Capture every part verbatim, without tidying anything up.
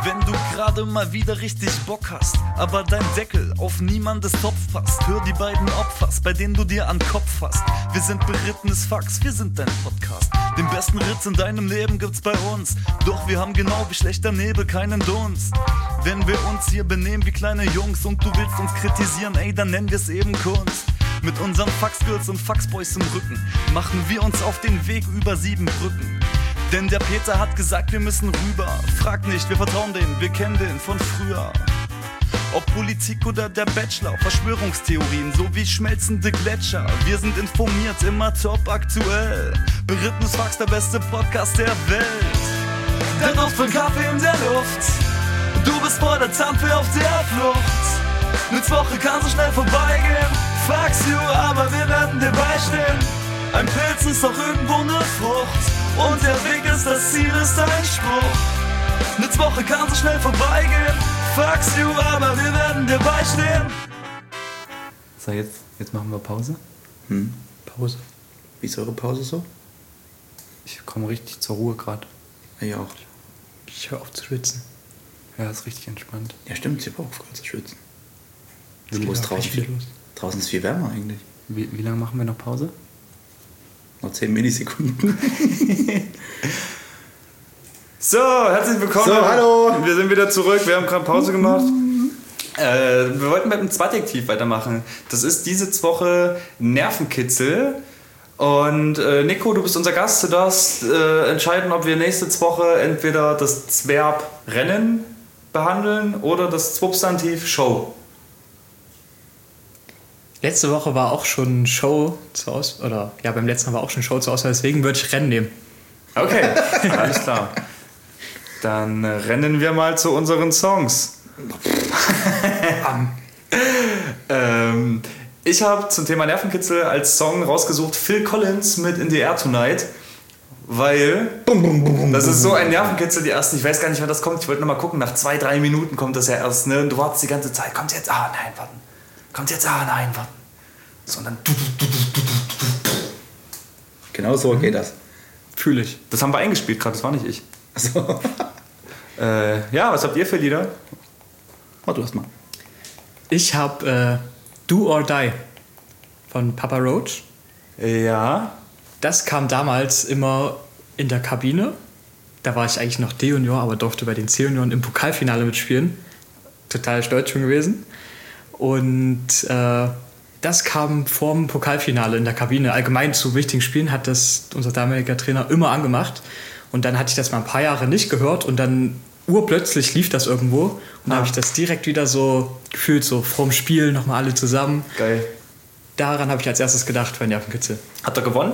Wenn du gerade mal wieder richtig Bock hast, aber dein Deckel auf niemandes Topf passt, hör die beiden Opfers, bei denen du dir an Kopf fasst. Wir sind berittenes Fax, wir sind dein Podcast. Den besten Ritz in deinem Leben gibt's bei uns, doch wir haben genau wie schlechter Nebel keinen Dunst. Wenn wir uns hier benehmen wie kleine Jungs und du willst uns kritisieren, ey, dann nennen wir's eben Kunst. Mit unseren Faxgirls und Faxboys im Rücken machen wir uns auf den Weg über sieben Brücken. Denn der Peter hat gesagt, wir müssen rüber. Frag nicht, wir vertrauen denen, wir kennen den von früher. Ob Politik oder der Bachelor, Verschwörungstheorien sowie schmelzende Gletscher. Wir sind informiert, immer top aktuell. Berittenes Fax, der beste Podcast der Welt. Der Duft von Kaffee in der Luft. Du bist vor der Zahnfee auf der Flucht. Eine Woche kann so schnell vorbeigehen. Fax you, aber wir werden dir beistehen. Ein Pilz ist doch irgendwo eine Frucht. Und der Weg ist das Ziel, ist ein Spruch. Eine Woche kann so schnell vorbeigehen. Fuck you, aber wir werden dir beistehen. So, jetzt, jetzt machen wir Pause. Hm. Pause. Wie ist eure Pause so? Ich komme richtig zur Ruhe gerade. Ja, auch. Ich höre auf zu schwitzen. Ja, ist richtig entspannt. Ja, stimmt, ich habe auch aufgehört zu schwitzen. Es geht Wo ist auch draußen? richtig los. Draußen ist viel wärmer eigentlich. Wie, wie lange machen wir noch Pause? Noch zehn Millisekunden. So, herzlich willkommen. So, hallo. Wir sind wieder zurück. Wir haben gerade Pause gemacht. Äh, wir wollten mit dem Zweitdetektiv weitermachen. Das ist diese Woche Nervenkitzel. Und äh, Nico, du bist unser Gast. Du darfst äh, entscheiden, ob wir nächste Woche entweder das Verb Rennen behandeln oder das Substantiv Show. Letzte Woche war auch schon Show zur Auswahl, oder ja, beim letzten Mal war auch schon Show zur Auswahl, deswegen würde ich Rennen nehmen. Okay, alles klar. Dann äh, rennen wir mal zu unseren Songs. ähm, ich habe zum Thema Nervenkitzel als Song rausgesucht Phil Collins mit In the Air Tonight, weil das ist so ein Nervenkitzel, die ersten, ich weiß gar nicht, wann das kommt, ich wollte noch mal gucken, nach zwei, drei Minuten kommt das ja erst, ne? Und du wartest die ganze Zeit, kommt jetzt, ah nein, warten. Kommt jetzt, ah nein, warten. Sondern Genau so geht das. Fühle ich. das haben wir eingespielt gerade, das war nicht ich. Also, Äh, ja, was habt ihr für Lieder? mach du erst mal. Ich habe äh, Do or Die von Papa Roach. Ja. Das kam damals immer in der Kabine. Da war ich eigentlich noch D-Junior, aber durfte bei den C-Junioren im Pokalfinale mitspielen. Total stolz schon gewesen. Und äh, das kam vorm Pokalfinale in der Kabine. Allgemein zu wichtigen Spielen hat das unser damaliger Trainer immer angemacht. Und dann hatte ich das mal ein paar Jahre nicht gehört und dann urplötzlich lief das irgendwo. Und da Ah. habe ich das direkt wieder so gefühlt, so vorm Spiel nochmal alle zusammen. Geil. Daran habe ich als erstes gedacht bei Nervenkitzel. Hat er gewonnen?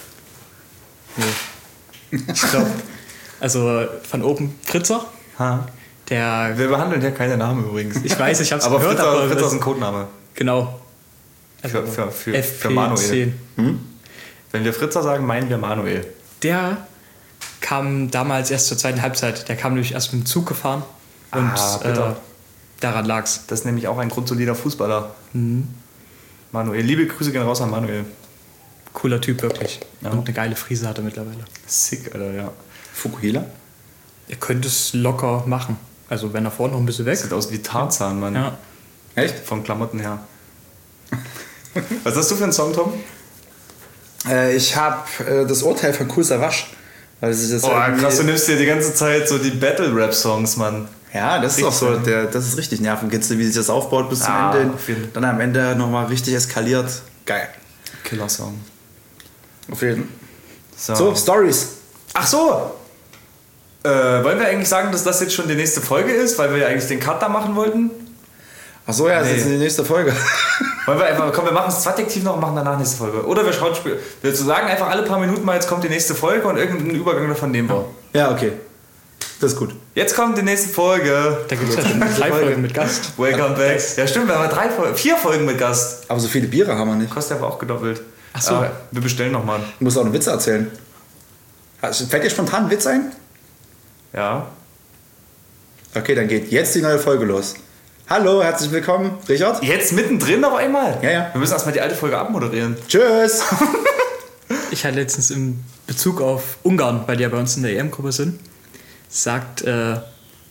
Ich glaube, also von oben Fritzer, Ha. der, Wir behandeln hier keine Namen übrigens. ich weiß, ich habe es aber gehört, Fritzer, aber Fritzer das- ist ein Codename. genau. Für, für, für, F für P Manuel. zehn. Hm? Wenn wir Fritzer sagen, meinen wir Manuel. Der kam damals erst zur zweiten Halbzeit. Der kam nämlich erst mit dem Zug gefahren und Ah, äh, bitter. daran lag's. Das ist nämlich auch ein grundsolider Fußballer. Mhm. Manuel. Liebe Grüße gehen raus an Manuel. Cooler Typ, wirklich. Ja. Und eine geile Frise hat er mittlerweile. Sick, Alter, ja. Fukuhila? Er könnte es locker machen. Also wenn er vorne noch ein bisschen weg. Sieht aus wie Tarzan, Mann. Ja. Echt? Von Klamotten her. Was hast du für einen Song, Tom? Äh, ich habe äh, das Urteil von Kool Savas. Weil sich das Oh, irgendwie- krass, du nimmst dir die ganze Zeit so die Battle-Rap-Songs, Mann. Ja, das ist auch so, Richtig. der, das ist richtig Nervenkitzel, wie sich das aufbaut bis zum Ah, Ende. auf jeden- Dann am Ende nochmal richtig eskaliert. Geil. Killer-Song. Auf jeden So. So, Stories. Ach so! Äh, wollen wir eigentlich sagen, dass das jetzt schon die nächste Folge ist, weil wir ja eigentlich den Cut da machen wollten? Achso, ja, das Nee. ist die nächste Folge. Wollen wir einfach, komm, wir machen das Zweitdetektiv noch und machen danach nächste Folge. Oder wir schauen, wir sagen einfach alle paar Minuten mal, jetzt kommt die nächste Folge und irgendeinen Übergang davon nehmen wir. Ja, okay. Das ist gut. Jetzt kommt die nächste Folge. Da gibt es ja schon drei Folgen mit Gast. Welcome back. Ja, stimmt, wir haben drei Folgen, vier Folgen mit Gast. Aber so viele Biere haben wir nicht. Kostet aber auch gedoppelt. Ach so. Aber wir bestellen nochmal. Du musst auch einen Witz erzählen. Hast- Fällt dir spontan ein Witz ein? Ja. Okay, dann geht jetzt die neue Folge los. Hallo, herzlich willkommen, Richard. Jetzt mittendrin auf einmal? Ja, ja. Wir müssen erstmal die alte Folge abmoderieren. Tschüss. Ich hatte letztens im Bezug auf Ungarn, weil die ja bei uns in der E M-Gruppe sind, sagt äh,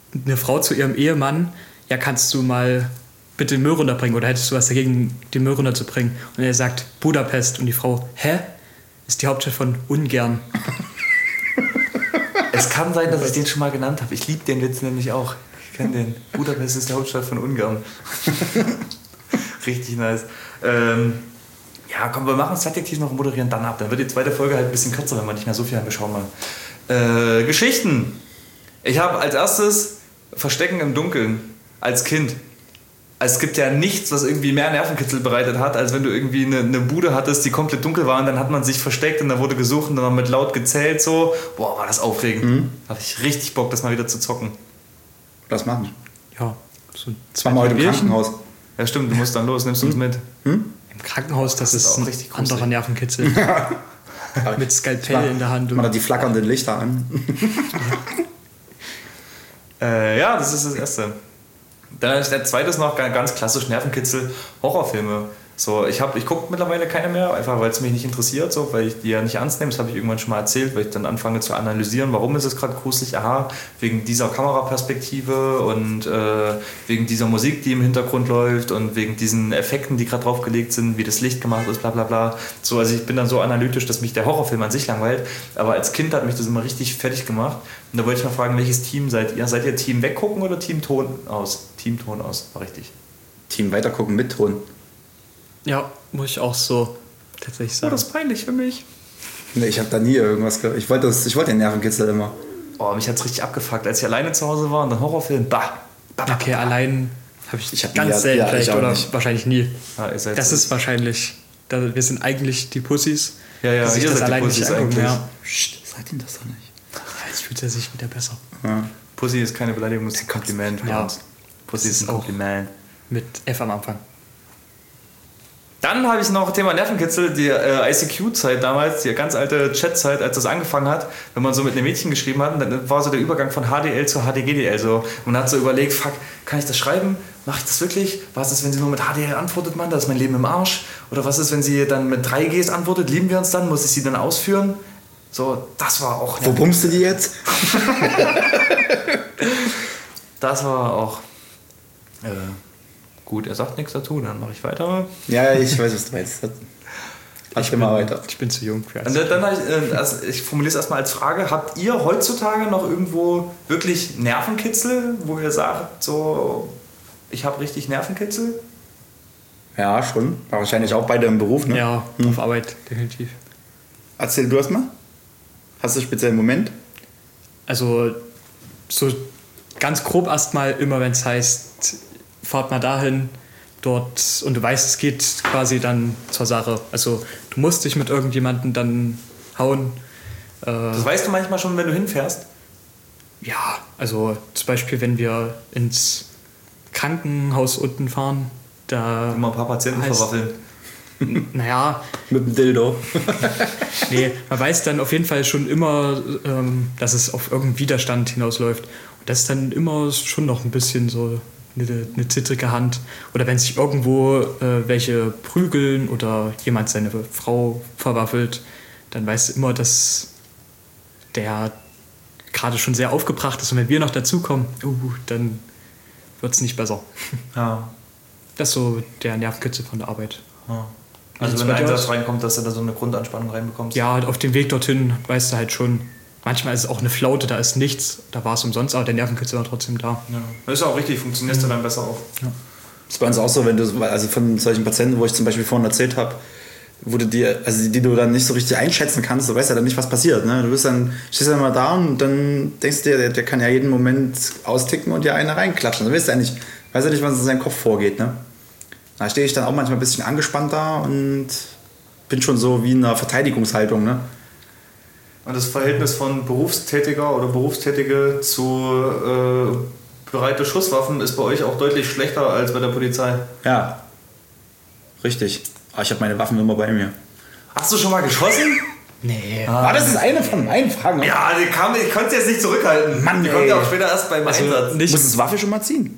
eine Frau zu ihrem Ehemann, ja, kannst du mal bitte den Müll runterbringen oder hättest du was dagegen, den Müll runterzubringen? Und er sagt Budapest und die Frau, hä? Ist die Hauptstadt von Ungarn. Es kann sein, dass ich den schon mal genannt habe. Ich liebe den Witz nämlich auch. Ich kenne den. Budapest ist die Hauptstadt von Ungarn. Richtig nice. Ähm, ja, komm, wir machen das Zeitdetektiv noch und moderieren dann ab. Dann wird die zweite Folge halt ein bisschen kürzer, wenn wir nicht mehr so viel haben. Wir schauen mal. Äh, Geschichten. Ich habe als erstes Verstecken im Dunkeln als Kind. Also es gibt ja nichts, was irgendwie mehr Nervenkitzel bereitet hat, als wenn du irgendwie eine, eine Bude hattest, die komplett dunkel war und dann hat man sich versteckt und da wurde gesucht und dann mit laut gezählt so. Boah, war das aufregend. Mhm. Da hatte ich richtig Bock, das mal wieder zu zocken. Was machen? Ja, so zwei Mal heute im Krankenhaus. Ja stimmt, du musst dann los, nimmst hm? uns mit. Hm? Im Krankenhaus, das, das ist, ist ein richtig anderer Nervenkitzel. Mit Skalpell in der Hand. Man hat die flackernden Lichter an. äh, ja, das ist das Erste. Dann ist der zweite noch ganz klassisch Nervenkitzel, Horrorfilme. So, ich ich gucke mittlerweile keine mehr, einfach weil es mich nicht interessiert, so, weil ich die ja nicht ernst nehme. Das habe ich irgendwann schon mal erzählt, weil ich dann anfange zu analysieren, warum ist es gerade gruselig. Aha, wegen dieser Kameraperspektive und äh, wegen dieser Musik, die im Hintergrund läuft und wegen diesen Effekten, die gerade draufgelegt sind, wie das Licht gemacht ist, bla bla bla. So, also ich bin dann so analytisch, dass mich der Horrorfilm an sich langweilt. Aber als Kind hat mich das immer richtig fertig gemacht. Und da wollte ich mal fragen, welches Team seid ihr? Seid ihr Team weggucken oder Team Ton aus? Team Ton aus, war richtig. Team weitergucken mit Ton. Ja, muss ich auch so tatsächlich sagen. Oh, das ist peinlich für mich. Nee, ich habe da nie irgendwas gehört. Ich wollte ich wollte den Nervenkitzel immer. Oh, mich hat's richtig abgefuckt, als ich alleine zu Hause war und dann Horrorfilm. Bah! bah, bah okay, bah. Allein habe ich, ich hab ganz nie, selten ja, vielleicht oder nicht. wahrscheinlich nie. Ja, das so. Ist wahrscheinlich, da, wir sind eigentlich die Pussys. Ja, ja, die sich das allein nicht angucken. Ja. Psst, sag ihm das doch nicht. Jetzt fühlt er sich wieder besser. Ja. Pussy ist keine Beleidigung, das ist ein Kompliment. Ja. Pussy ist ein Kompliment. Mit F am Anfang. Dann habe ich noch Thema Nervenkitzel, die äh, I C Q-Zeit damals, die ganz alte Chat-Zeit, als das angefangen hat, wenn man so mit einem Mädchen geschrieben hat, dann war so der Übergang von H D L zu H D G D L. So. Man hat so überlegt, fuck, kann ich das schreiben? Mache ich das wirklich? Was ist, wenn sie nur mit H D L antwortet, Mann? Das ist mein Leben im Arsch. Oder was ist, wenn sie dann mit drei Gs antwortet? Lieben wir uns dann? Muss ich sie dann ausführen? So, das war auch... Wo pumpst du die jetzt? Das war auch... Äh, Gut, er sagt nichts dazu, dann mache ich weiter. Ja, ich weiß, was du meinst. Ich bin mal weiter. Ich bin zu jung für das. Und dann, dann ich, also ich formuliere es erstmal als Frage: Habt ihr heutzutage noch irgendwo wirklich Nervenkitzel, wo ihr sagt, so, ich habe richtig Nervenkitzel? Ja, schon. Aber wahrscheinlich auch beide im Beruf, ne? Ja, hm. auf Arbeit, definitiv. Erzähl du erst mal. Hast du einen speziellen Moment? Also, so ganz grob erstmal immer, wenn es heißt, fahrt mal dahin, dort, und du weißt, es geht quasi dann zur Sache. Also du musst dich mit irgendjemandem dann hauen. Äh, das weißt du manchmal schon, wenn du hinfährst? Ja, also zum Beispiel, wenn wir ins Krankenhaus unten fahren, da... Immer ein paar Patienten heißt, verwaffeln. Naja... mit dem Dildo. Nee, man weiß dann auf jeden Fall schon immer, ähm, dass es auf irgendeinen Widerstand hinausläuft. Und das ist dann immer schon noch ein bisschen so... Eine, eine zittrige Hand. Oder wenn sich irgendwo äh, welche prügeln oder jemand seine Frau verwaffelt, dann weißt du immer, dass der gerade schon sehr aufgebracht ist. Und wenn wir noch dazukommen, uh, dann wird es nicht besser. Ja. Das ist so der Nervenkitzel von der Arbeit. Ja. Also wenn ein Einsatz reinkommt, dass du da so eine Grundanspannung reinbekommst? Ja, auf dem Weg dorthin weißt du halt schon, manchmal ist es auch eine Flaute, da ist nichts, da war es umsonst, aber der Nervenkitzel war trotzdem da. Ja. Das ist ja auch richtig, funktionierst mhm. du dann besser auch. Ja. Das ist bei uns auch so, wenn du, also von solchen Patienten, wo ich zum Beispiel vorhin erzählt habe, wo du dir, also die, die du dann nicht so richtig einschätzen kannst, du weißt ja dann nicht, was passiert. Ne? Du bist dann, stehst dann mal da und dann denkst du dir, der, der kann ja jeden Moment austicken und dir eine reinklatschen. Du weißt ja nicht, weißt ja nicht, was in seinem Kopf vorgeht. Ne? Da stehe ich dann auch manchmal ein bisschen angespannt da und bin schon so wie in einer Verteidigungshaltung. Ne? Und das Verhältnis von Berufstätiger oder Berufstätige zu äh, bereite Schusswaffen ist bei euch auch deutlich schlechter als bei der Polizei. Ja, richtig. Aber ich habe meine Waffen immer bei mir. Hast du schon mal geschossen? Nee. Ah, ah, das ist eine von meinen Fragen. Ja, die kam, ich konnte es jetzt nicht zurückhalten. Mann, die kommt ja auch später erst beim also Einsatz. Nicht. Muss das Waffe schon mal ziehen?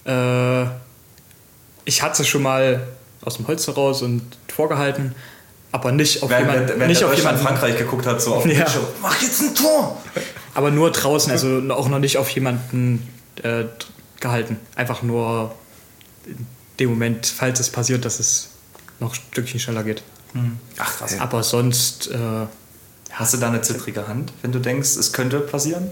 Äh, ich hatte schon mal aus dem Holz heraus und vorgehalten. Aber nicht auf Während, jemanden. während Nicht der auf Deutschland jemanden. Frankreich geguckt hat, so auf Ja. ja. Show. Mach jetzt ein Tor! Aber nur draußen, also auch noch nicht auf jemanden äh, gehalten. Einfach nur in dem Moment, falls es passiert, dass es noch ein Stückchen schneller geht. Ach krass. Aber sonst, äh, Hast du da eine zittrige Hand, wenn du denkst, es könnte passieren?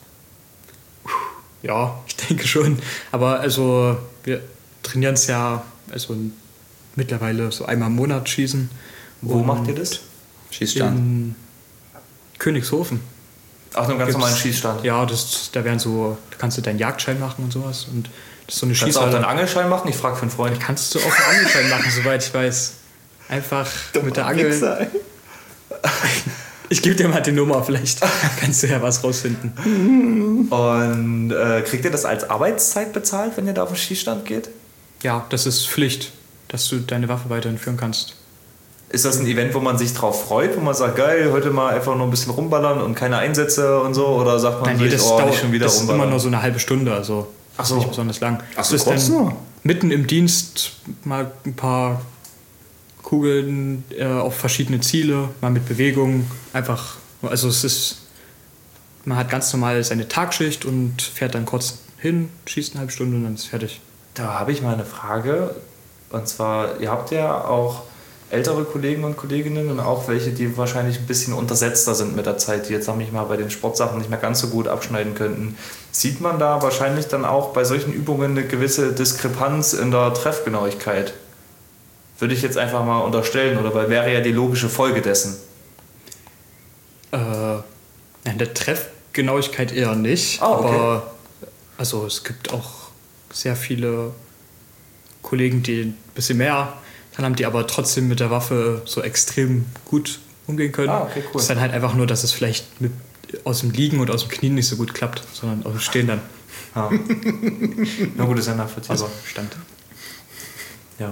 ja, ich denke schon. Aber also wir trainieren es ja also mittlerweile so einmal im Monat schießen. Wo Und macht ihr das? Schießstand. In Königshofen. Auf einem ganz Gibt's- normalen Schießstand. Ja, das, da werden so, da kannst du deinen Jagdschein machen und sowas. Und das ist so eine Kannst du auch Schießhalle. deinen Angelschein machen? Ich frage für einen Freund. Kannst du auch einen Angelschein machen, soweit ich weiß. Einfach mit der Angel. Ich gebe dir mal die Nummer, vielleicht kannst du ja was rausfinden. Und äh, kriegt ihr das als Arbeitszeit bezahlt, wenn ihr da auf den Schießstand geht? Ja, das ist Pflicht, dass du deine Waffe weiterhin führen kannst. Ist das ein Event, wo man sich drauf freut, wo man sagt, geil, heute mal einfach nur ein bisschen rumballern und keine Einsätze und so? Oder sagt man Nein, nee, sich, das, oh, dauert, nicht schon wieder das ist rumballern? immer nur so eine halbe Stunde, also Ach ist so. nicht besonders lang. Ach so, Das ist kurz dann nur? mitten im Dienst mal ein paar Kugeln äh, auf verschiedene Ziele, mal mit Bewegung, einfach, also es ist, man hat ganz normal seine Tagschicht und fährt dann kurz hin, schießt eine halbe Stunde und dann ist fertig. Da habe ich mal eine Frage. Und zwar, ihr habt ja auch ältere Kollegen und Kolleginnen und auch welche, die wahrscheinlich ein bisschen untersetzter sind mit der Zeit, die jetzt, sag ich mal, bei den Sportsachen nicht mehr ganz so gut abschneiden könnten. Sieht man da wahrscheinlich dann auch bei solchen Übungen eine gewisse Diskrepanz in der Treffgenauigkeit? Würde ich jetzt einfach mal unterstellen, oder weil wäre ja die logische Folge dessen. Äh, in der Treffgenauigkeit eher nicht, Ah, okay. aber also es gibt auch sehr viele Kollegen, die ein bisschen mehr dann haben, die aber trotzdem mit der Waffe so extrem gut umgehen können. Ah, okay, cool. Es ist dann halt einfach nur, dass es vielleicht mit, aus dem Liegen und aus dem Knien nicht so gut klappt, sondern aus dem Stehen dann. Ja. Na gut, ist ja nachvollziehbar. Also Stand. Ja.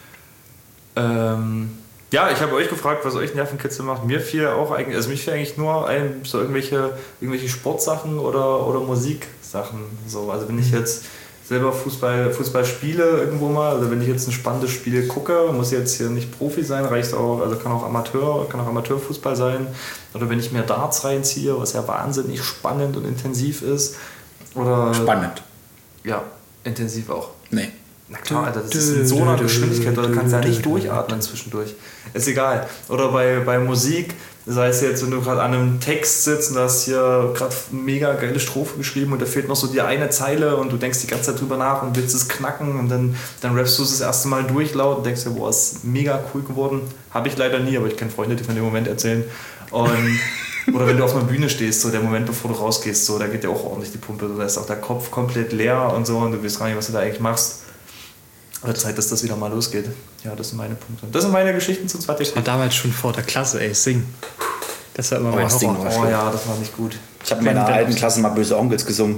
Ähm, ja, ich habe euch gefragt, was euch Nervenkitzel macht. Mir fiel auch eigentlich, also mich fiel eigentlich nur ein, so irgendwelche, irgendwelche Sportsachen oder, oder Musiksachen. So. Also wenn ich jetzt selber Fußball, Fußball spiele irgendwo mal, also wenn ich jetzt ein spannendes Spiel gucke, muss jetzt hier nicht Profi sein, reicht auch, also kann auch Amateur, kann auch Amateurfußball sein. Oder wenn ich mir Darts reinziehe, was ja wahnsinnig spannend und intensiv ist. Oder, Spannend. Ja, intensiv auch. Nee. Na klar, Alter, das ist in so einer Geschwindigkeit, du kannst ja nicht durchatmen zwischendurch. Ist egal. Oder bei, bei Musik, sei es jetzt, wenn du gerade an einem Text sitzt und du hast hier gerade mega geile Strophe geschrieben und da fehlt noch so die eine Zeile und du denkst die ganze Zeit drüber nach und willst es knacken und dann, dann rappst du es das erste Mal durch laut und denkst dir, boah, ist mega cool geworden. Habe ich leider nie, aber ich kenne Freunde, die von dem Moment erzählen. Und oder wenn du auf einer Bühne stehst, so der Moment, bevor du rausgehst, so, da geht dir auch ordentlich die Pumpe. Da ist auch der Kopf komplett leer und so und du weißt gar nicht, was du da eigentlich machst. Wird Zeit, dass das wieder mal losgeht. Ja, das sind meine Punkte. Das sind meine Geschichten zum zweiten War damals schon vor der Klasse, ey, sing. Das war immer Oh, mein das Ding Horror. war- Oh ja, das war nicht gut. Ich habe in meiner Wenn- wenn- alten Klasse mal Böse Onkels gesungen.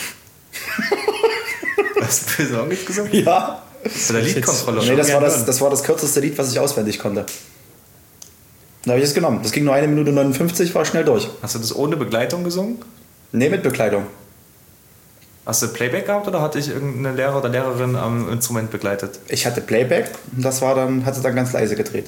Hast du böse Onkel gesungen? Ja. Bei der Liedkontrolle. Nee, das war das, gern das war das kürzeste Lied, was ich auswendig konnte. Da habe ich es genommen. Das ging nur eine Minute neunundfünfzig, war schnell durch. Hast du das ohne Begleitung gesungen? Nee, mit Bekleidung. Hast du Playback gehabt oder hatte ich irgendeine Lehrer oder Lehrerin am Instrument begleitet? Ich hatte Playback und das war dann, hat sie dann ganz leise gedreht.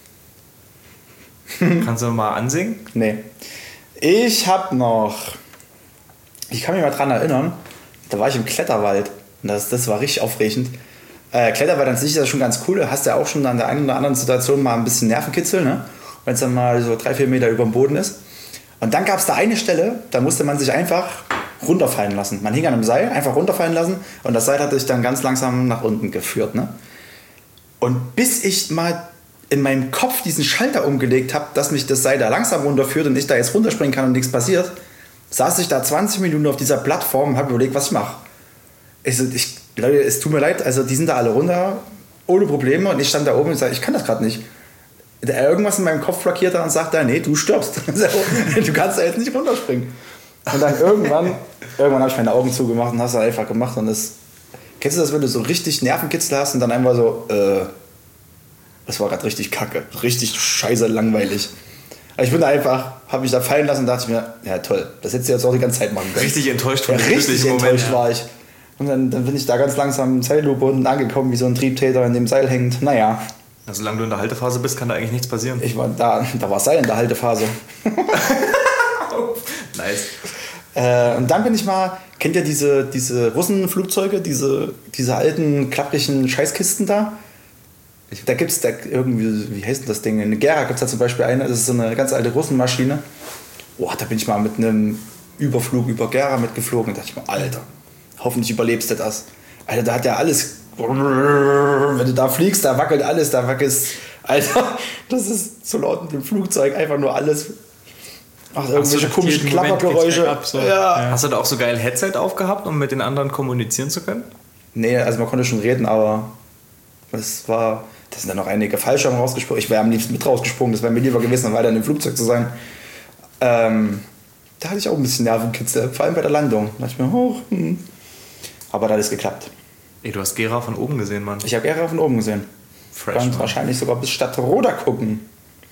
Kannst du mal ansingen? Nee. Ich hab noch. Ich kann mich mal dran erinnern, da war ich im Kletterwald. Und das, das war richtig aufregend. Äh, Kletterwald an sich ist ja schon ganz cool. Du hast ja auch schon an der einen oder anderen Situation mal ein bisschen Nervenkitzel, ne? Wenn es dann mal so drei, vier Meter über dem Boden ist. Und dann gab es da eine Stelle, da musste man sich einfach runterfallen lassen. Man hing an einem Seil, einfach runterfallen lassen und das Seil hat sich dann ganz langsam nach unten geführt. Ne? Und bis ich mal in meinem Kopf diesen Schalter umgelegt habe, dass mich das Seil da langsam runterführt und ich da jetzt runterspringen kann und nichts passiert, saß ich da zwanzig Minuten auf dieser Plattform und habe überlegt, was ich mache. Ich, ich, Leute, es tut mir leid, also die sind da alle runter, ohne Probleme und ich stand da oben und sage, ich kann das gerade nicht. Der irgendwas in meinem Kopf blockiert hat und sagt, nee, du stirbst. Du kannst da jetzt nicht runterspringen. Und dann irgendwann, irgendwann habe ich meine Augen zugemacht und hast das einfach gemacht. Und das, kennst du das, wenn du so richtig Nervenkitzel hast und dann einfach so, äh, das war gerade richtig kacke, richtig scheiße langweilig. Aber ich bin da einfach, habe mich da fallen lassen und dachte mir, ja toll, das hättest du jetzt auch die ganze Zeit machen können. Richtig enttäuscht Ja, von dem richtig glücklichen enttäuscht Moment. war ich. Und dann, dann bin ich da ganz langsam im Seilloop unten angekommen, wie so ein Triebtäter in dem Seil hängt. Naja, Also, solange du in der Haltephase bist, kann da eigentlich nichts passieren. Ich war da, da war Seil in der Haltephase. Nice. Äh, und dann bin ich mal, kennt ihr diese, diese Russenflugzeuge, diese, diese alten, klapprigen Scheißkisten da? Da gibt es da irgendwie, wie heißt denn das Ding? In Gera gibt es da zum Beispiel eine, das ist so eine ganz alte Russenmaschine. Boah, da bin ich mal mit einem Überflug über Gera mitgeflogen. Da dachte ich mir, Alter, hoffentlich überlebst du das. Alter, da hat ja alles, wenn du da fliegst, da wackelt alles, da wackelt, Alter, das ist so laut mit dem Flugzeug, einfach nur alles. Ach, irgendwelche komischen Klappergeräusche. Ab, so. Ja. Ja. Hast du da auch so geil Headset aufgehabt, um mit den anderen kommunizieren zu können? Nee, also man konnte schon reden, aber es war, da sind dann noch einige Fallschirme rausgesprungen. Ich wäre am liebsten mit rausgesprungen, das wäre mir lieber gewesen, weiter in dem Flugzeug zu sein. Ähm, da hatte ich auch ein bisschen Nervenkitzel, vor allem bei der Landung. Da dachte ich mir, hoch, hm. Aber da hat es geklappt. Ey, du hast Gera von oben gesehen, Mann. Ich habe Gera von oben gesehen. Fresh, Kann Mann. wahrscheinlich sogar bis Stadtroda gucken.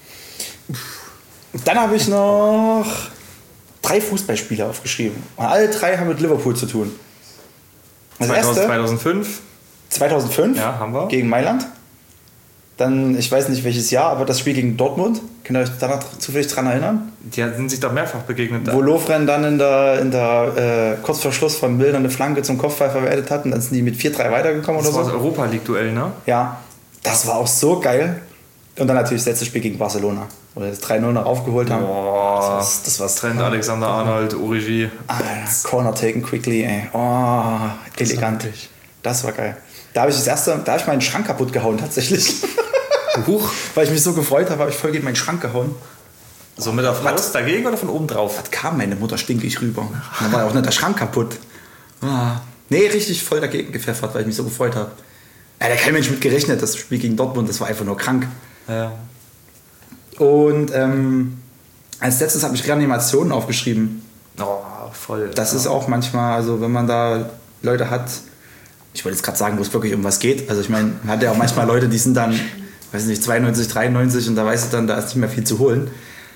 Dann habe ich noch drei Fußballspiele aufgeschrieben. Und alle drei haben mit Liverpool zu tun. Das erste, zweitausendfünf. zweitausendfünf Ja, haben wir. gegen Mailand. Dann, ich weiß nicht welches Jahr, aber das Spiel gegen Dortmund. Könnt ihr euch da noch zufällig dran erinnern? Die sind sich doch mehrfach begegnet. Wo Lovren dann in der, in der äh, kurz vor Schluss von Milner eine Flanke zum Kopfball verwertet hat und dann sind die mit vier drei weitergekommen Das oder war so. das Europa League-Duell, ne? Ja, das war auch so geil. Und dann natürlich das letzte Spiel gegen Barcelona, wo wir das drei null noch aufgeholt haben. Boah. Das, das war's. Trent, Alexander-Arnold, Origi. Ah, Corner taken quickly, ey. Oh, elegant. Das war geil. Da habe ich das erste, da habe ich meinen Schrank kaputt gehauen tatsächlich. Huch. Weil ich mich so gefreut habe, habe ich voll gegen meinen Schrank gehauen. So mit der Faust dagegen oder von oben drauf? Was kam meine Mutter stinkig rüber. Dann war ja auch nicht der Schrank kaputt. Ah. Nee, richtig voll dagegen gepfeffert, weil ich mich so gefreut habe. Ja, da hat kein Mensch mit gerechnet, das Spiel gegen Dortmund, das war einfach nur krank. Ja. Und ähm, als letztes habe ich Reanimationen aufgeschrieben. Oh, voll. Das ja. ist auch manchmal, also wenn man da Leute hat, ich wollte jetzt gerade sagen, wo es wirklich um was geht. Also ich meine, man hat ja auch manchmal Leute, die sind dann, weiß nicht, zweiundneunzig, dreiundneunzig und da weißt du dann, da ist nicht mehr viel zu holen.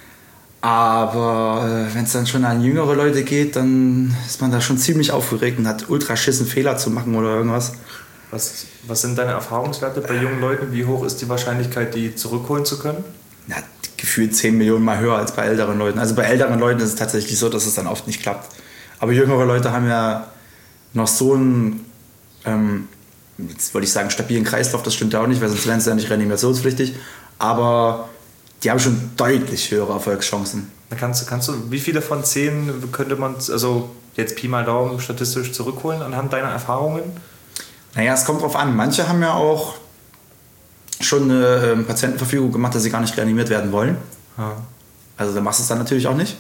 Aber äh, wenn es dann schon an jüngere Leute geht, dann ist man da schon ziemlich aufgeregt und hat ultra Schiss, einen Fehler zu machen oder irgendwas. Was, was sind deine Erfahrungswerte bei jungen Leuten? Wie hoch ist die Wahrscheinlichkeit, die zurückholen zu können? Ja, gefühlt zehn Millionen mal höher als bei älteren Leuten. Also bei älteren Leuten ist es tatsächlich so, dass es dann oft nicht klappt. Aber jüngere Leute haben ja noch so einen, ähm, jetzt wollte ich sagen, stabilen Kreislauf, das stimmt ja auch nicht, weil sonst wären sie ja nicht reanimationspflichtig. Aber die haben schon deutlich höhere Erfolgschancen. Da kannst, du- kannst du, wie viele von zehn könnte man, also jetzt Pi mal Daumen, statistisch zurückholen anhand deiner Erfahrungen? Naja, es kommt drauf an. Manche haben ja auch schon eine ähm, Patientenverfügung gemacht, dass sie gar nicht reanimiert werden wollen. Ja. Also da machst du es dann natürlich auch nicht.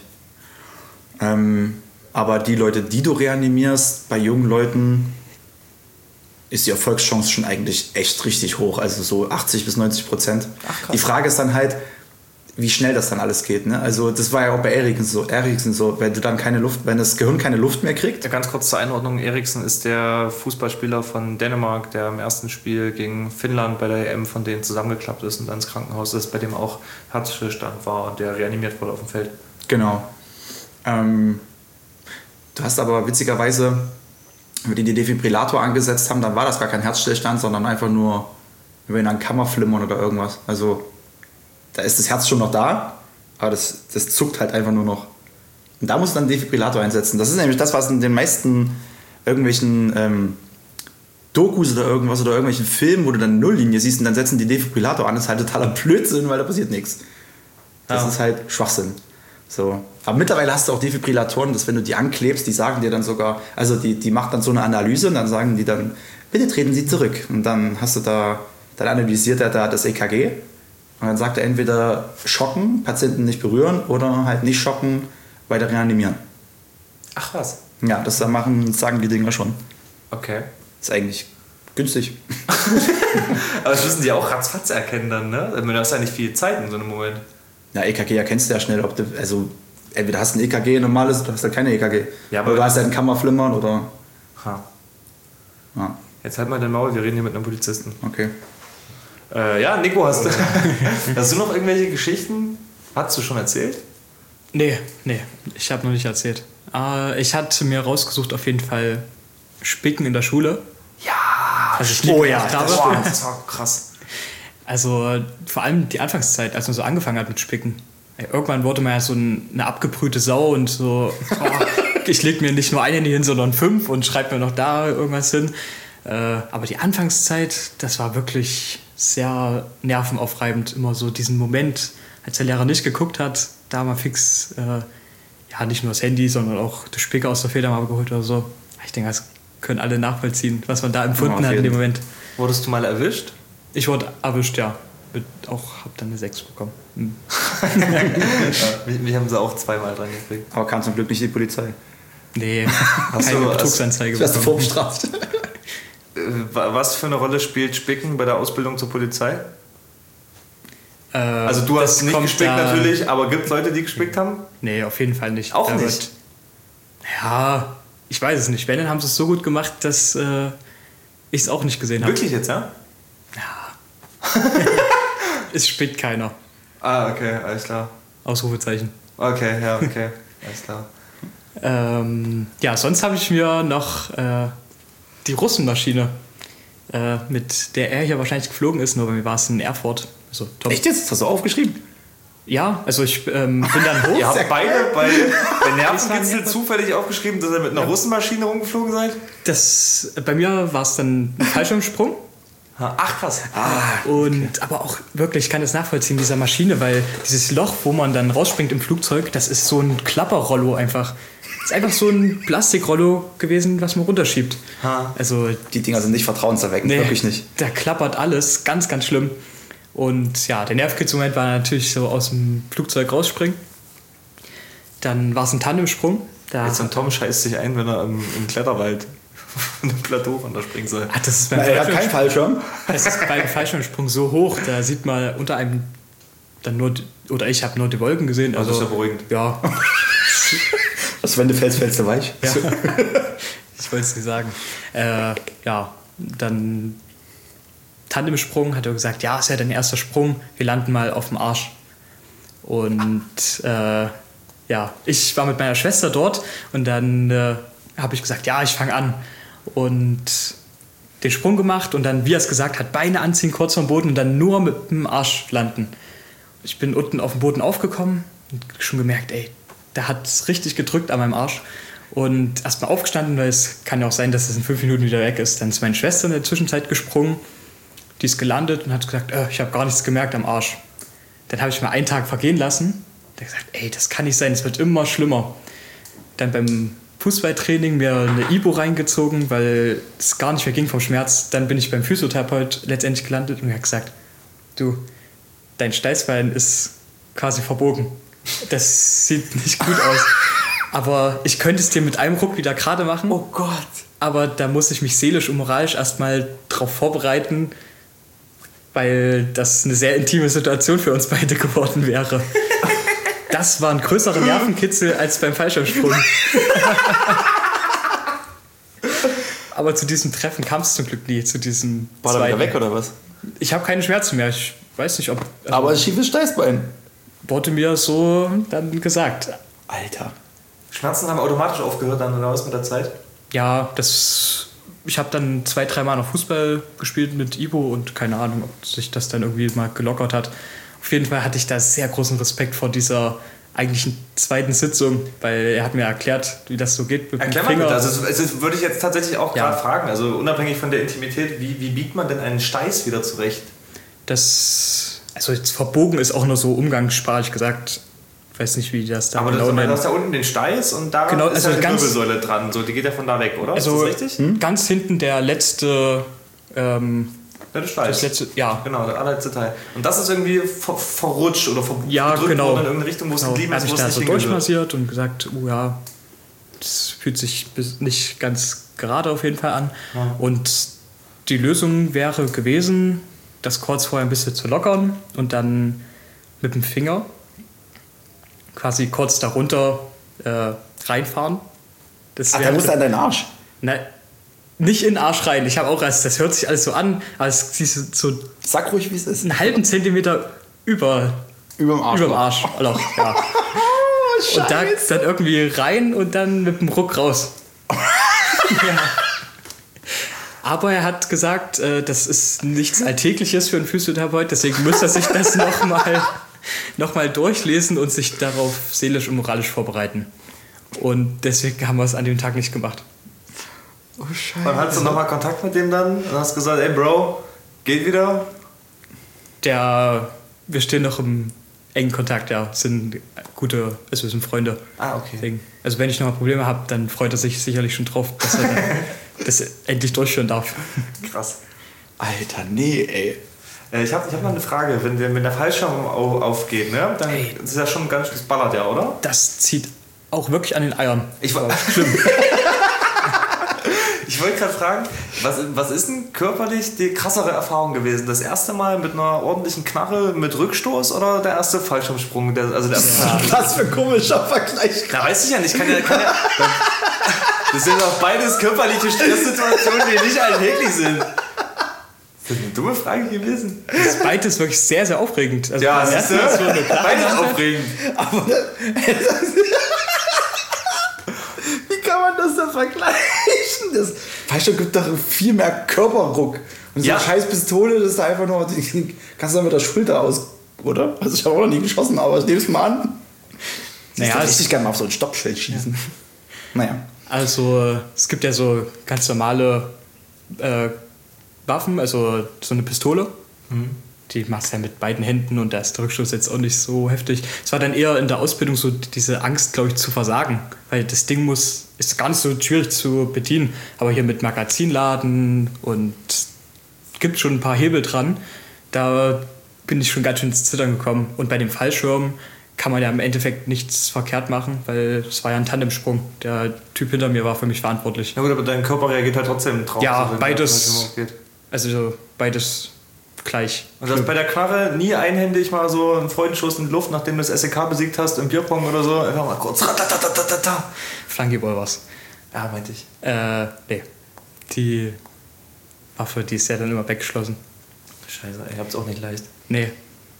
Ähm, aber die Leute, die du reanimierst, bei jungen Leuten ist die Erfolgschance schon eigentlich echt richtig hoch. Also so achtzig bis neunzig Prozent. Ach, krass. Die Frage ist dann halt, wie schnell das dann alles geht. Ne? Also das war ja auch bei Eriksen so. Eriksen so, wenn du dann keine Luft, wenn das Gehirn keine Luft mehr kriegt. Ja, ganz kurz zur Einordnung, Eriksen ist der Fußballspieler von Dänemark, der im ersten Spiel gegen Finnland bei der E M von denen zusammengeklappt ist und dann ins Krankenhaus ist, bei dem auch Herzstillstand war und der reanimiert wurde auf dem Feld. Genau. Ähm, du hast aber witzigerweise, wenn wir den Defibrillator angesetzt haben, dann war das gar kein Herzstillstand, sondern einfach nur über einen Kammerflimmern oder irgendwas. Also da ist das Herz schon noch da, aber das, das zuckt halt einfach nur noch. Und da musst du dann einen Defibrillator einsetzen. Das ist nämlich das, was in den meisten irgendwelchen ähm, Dokus oder irgendwas oder irgendwelchen Filmen, wo du dann eine Nulllinie siehst und dann setzen die Defibrillator an, das ist halt totaler Blödsinn, weil da passiert nichts. Das Ja. ist halt Schwachsinn. So. Aber mittlerweile hast du auch Defibrillatoren, dass wenn du die anklebst, die sagen dir dann sogar, also die, die macht dann so eine Analyse und dann sagen die dann, bitte treten Sie zurück. Und dann hast du da, dann analysiert er da das E K G und dann sagt er entweder schocken, Patienten nicht berühren oder halt nicht schocken, weiter reanimieren. Ach was. Ja, das da machen, sagen die Dinger schon. Okay. Ist eigentlich günstig. Aber das müssen die auch ratzfatz erkennen dann, ne? Du hast ja nicht viel Zeit in so einem Moment. Ja, E K G erkennst du ja schnell, ob du, also entweder hast du ein E K G, ein normales, oder hast halt keine E K G. Ja, aber oder du hast halt ein Kammerflimmern oder. Ha. Ja, Jetzt halt mal den Maul, wir reden hier mit einem Polizisten. okay. Äh, ja, Nico, hast du, hast du noch irgendwelche Geschichten? Hast du schon erzählt? Nee, nee, ich habe noch nicht erzählt. Äh, ich hatte mir rausgesucht, auf jeden Fall Spicken in der Schule. Ja. Was ich nie Oh ja, gemacht das habe. Boah, das war krass. Also vor allem die Anfangszeit, als man so angefangen hat mit Spicken. Irgendwann wurde man ja so ein, eine abgebrühte Sau und so, oh, ich leg mir nicht nur ein Handy hin, sondern fünf und schreibe mir noch da irgendwas hin. Äh, aber die Anfangszeit, das war wirklich sehr nervenaufreibend. Immer so diesen Moment, als der Lehrer nicht geguckt hat, da mal fix, äh, ja, nicht nur das Handy, sondern auch die Spicke aus der Federmappe geholt oder so. Ich denke, das können alle nachvollziehen, was man da empfunden ja, hat in dem Moment. Wurdest du mal erwischt? Ich wurde erwischt, ja. Mit auch, hab dann eine sechs bekommen. Hm. Ja, wir, wir haben sie auch zweimal dran gekriegt. Aber kam zum Glück nicht die Polizei. Nee, hast keine du Betrugsanzeige bekommen. Du vorbestraft. Was für eine Rolle spielt Spicken bei der Ausbildung zur Polizei? Äh, also du hast nicht gespickt natürlich, aber gibt es Leute, die gespickt haben? Nee, auf jeden Fall nicht. Auch da nicht? Wird, ja, ich weiß es nicht. Wenn, dann haben sie es so gut gemacht, dass äh, ich es auch nicht gesehen habe. Wirklich jetzt, ja? Ja. Es spickt keiner. Ah, okay, alles klar. Ausrufezeichen. Okay, ja, okay, alles klar. Ähm, ja, sonst habe ich mir noch äh, die Russenmaschine, äh, mit der er hier wahrscheinlich geflogen ist, nur bei mir war es in Erfurt. Also, top. Echt jetzt? Das hast du aufgeschrieben? Ja, also ich ähm, bin dann hoch. Ihr habt beide bei, bei Nervenkitzel zufällig aufgeschrieben, dass ihr mit einer ja. Russenmaschine rumgeflogen seid? Das, bei mir war es dann ein Fallschirmsprung. Ach krass. Ah, und okay. Aber auch wirklich, ich kann das nachvollziehen, dieser Maschine, weil dieses Loch, wo man dann rausspringt im Flugzeug, das ist so ein Klapperrollo einfach. Das ist einfach so ein Plastikrollo gewesen, was man runterschiebt. Ha. Also, die Dinger sind nicht vertrauenserweckend, nee, wirklich nicht. Da klappert alles, ganz, ganz schlimm. Und ja, der Nervenkitzel-Moment war natürlich so aus dem Flugzeug rausspringen. Dann war es ein Tandemsprung. Da Jetzt und Tom scheißt sich ein, wenn er im, im Kletterwald von einem Plateau runterspringen soll. Ach, das ist beim Na, er hat keinen Fallschirm. Das ist beim Fallschirmsprung so hoch, da sieht man unter einem dann nur, oder ich habe nur die Wolken gesehen. Also, also ist ja beruhigend. Ja. Also wenn du fällst, fällst du weich. Ja. Ich wollte es nicht sagen. Äh, ja, dann Tandemsprung, hat er gesagt, ja, ist ja dein erster Sprung, wir landen mal auf dem Arsch. Und äh, ja, ich war mit meiner Schwester dort und dann äh, habe ich gesagt, ja, ich fange an. Und den Sprung gemacht und dann, wie er es gesagt hat, Beine anziehen, kurz vom Boden und dann nur mit dem Arsch landen. Ich bin unten auf dem Boden aufgekommen und schon gemerkt, ey, da hat es richtig gedrückt an meinem Arsch. Und erstmal aufgestanden, weil es kann ja auch sein, dass es in fünf Minuten wieder weg ist. Dann ist meine Schwester in der Zwischenzeit gesprungen, die ist gelandet und hat gesagt, äh, ich habe gar nichts gemerkt am Arsch. Dann habe ich mal einen Tag vergehen lassen. Da habe gesagt, ey, das kann nicht sein, es wird immer schlimmer. Dann beim Fußballtraining mir eine Ibo reingezogen, weil es gar nicht mehr ging vom Schmerz. Dann bin ich beim Physiotherapeut letztendlich gelandet und er hat gesagt, du, dein Steißbein ist quasi verbogen. Das sieht nicht gut aus. Aber ich könnte es dir mit einem Ruck wieder gerade machen. Oh Gott. Aber da muss ich mich seelisch und moralisch erstmal drauf vorbereiten, weil das eine sehr intime Situation für uns beide geworden wäre. Das war ein größerer Nervenkitzel als beim Fallschirmsprung. Aber zu diesem Treffen kam es zum Glück nie, zu diesem War er wieder weg oder was? Ich habe keine Schmerzen mehr, ich weiß nicht, ob... Also aber ein schiefes Steißbein. Wurde mir so dann gesagt. Alter. Schmerzen haben automatisch aufgehört dann oder was mit der Zeit? Ja, das... Ich habe dann zwei, dreimal noch Fußball gespielt mit Ibo und keine Ahnung, ob sich das dann irgendwie mal gelockert hat. Auf jeden Fall hatte ich da sehr großen Respekt vor dieser eigentlichen zweiten Sitzung, weil er hat mir erklärt, wie das so geht mit Erklär dem Finger. Mal bitte. Also, also würde ich jetzt tatsächlich auch Ja. gerade fragen, also unabhängig von der Intimität, wie, wie biegt man denn einen Steiß wieder zurecht? Das, also jetzt verbogen ist auch nur so umgangssprachlich gesagt. Ich weiß nicht, wie das da Aber genau das, nennt. du hast da unten den Steiß und da Genau, ist also halt die ganz- Wirbelsäule dran, so, die geht ja von da weg, oder? Also ist das richtig? hm? ganz hinten der letzte, ähm, Ja, der Steiß. das letzte, ja, Genau, der allerletzte Teil. Und das ist irgendwie ver verrutscht oder ver Ja, verdrückt genau. worden in irgendeine Richtung, wo es genau. geblieben Habe ist, ich wo es da nicht so hingehört. durchmassiert und gesagt, oh ja, das fühlt sich bis- nicht ganz gerade auf jeden Fall an. Ja. Und die Lösung wäre gewesen, das Kreuz vorher ein bisschen zu lockern und dann mit dem Finger quasi kurz darunter äh, reinfahren. Das Ach, wäre- da musst du an deinen Arsch. Na, nicht in den Arsch rein. Ich habe auch, erst- das hört sich alles so an, aber es siehst du so Sag ruhig, wie es ist. einen halben Zentimeter über Über dem Arsch. Über dem Arsch. Loch, ja. Und da dann irgendwie rein und dann mit dem Ruck raus. Ja. Aber er hat gesagt, äh, das ist nichts Alltägliches für einen Physiotherapeut, deswegen muss er sich das nochmal noch mal durchlesen und sich darauf seelisch und moralisch vorbereiten. Und deswegen haben wir es an dem Tag nicht gemacht. Oh Scheiße. Wann hattest du nochmal Kontakt mit dem dann? Und hast gesagt, ey Bro, geht wieder? Der, wir stehen noch im engen Kontakt, ja, sind gute, also wir sind Freunde. Ah, okay. Deswegen, also wenn ich nochmal Probleme habe, dann freut er sich sicherlich schon drauf, dass er das endlich durchführen darf. Krass. Alter, nee, ey. Äh, ich habe ich hab mal eine Frage, wenn, wenn der Fallschirm auf, aufgeht, ne? Dann ey. Ist ja schon ganz, das ballert ja, oder? Das zieht auch wirklich an den Eiern. Ich war schlimm. Ich wollte gerade fragen, was, was ist denn körperlich die krassere Erfahrung gewesen? Das erste Mal mit einer ordentlichen Knarre mit Rückstoß oder der erste Fallschirmsprung? Der, also der ja. Was für ein komischer Vergleich. Da weiß ich ja nicht. Kann ja, kann ja, das sind doch beides körperliche Stresssituationen, die nicht alltäglich sind. Das ist eine dumme Frage gewesen. Das ist beides wirklich sehr, sehr aufregend. Also ja, das ist ja, so eine beides aufregend. Aber wie kann man das denn vergleichen? Das Fallschirm gibt doch viel mehr Körperruck. Und so ja. eine scheiß Pistole, das ist einfach nur, die kannst du dann mit der Schulter aus, oder? Also ich habe auch noch nie geschossen, aber ich nehme es mal an. Naja, ich richtig gerne mal auf so ein Stoppschild schießen. Ja. Naja. Also es gibt ja so ganz normale äh, Waffen, also so eine Pistole. Mhm. Die machst du ja mit beiden Händen und da ist der Rückstoß jetzt auch nicht so heftig. Es war dann eher in der Ausbildung so diese Angst, glaube ich, zu versagen. Weil das Ding muss, ist gar nicht so schwierig zu bedienen. Aber hier mit Magazinladen und gibt schon ein paar Hebel dran. Da bin ich schon ganz schön ins Zittern gekommen. Und bei dem Fallschirm kann man ja im Endeffekt nichts verkehrt machen, weil es war ja ein Tandemsprung. Der Typ hinter mir war für mich verantwortlich. Ja gut, aber dein Körper reagiert halt trotzdem drauf. Ja, also beides, also beides gleich. Und du hast bei der Knarre nie einhändig mal so einen Freudenschuss in die Luft, nachdem du das S E K besiegt hast, im Bierpong oder so, einfach mal kurz Flankeball war's. Ja, meinte ich. Äh, nee. Die Waffe, die ist ja dann immer weggeschlossen. Scheiße, ich hab's auch nicht leicht. Nee.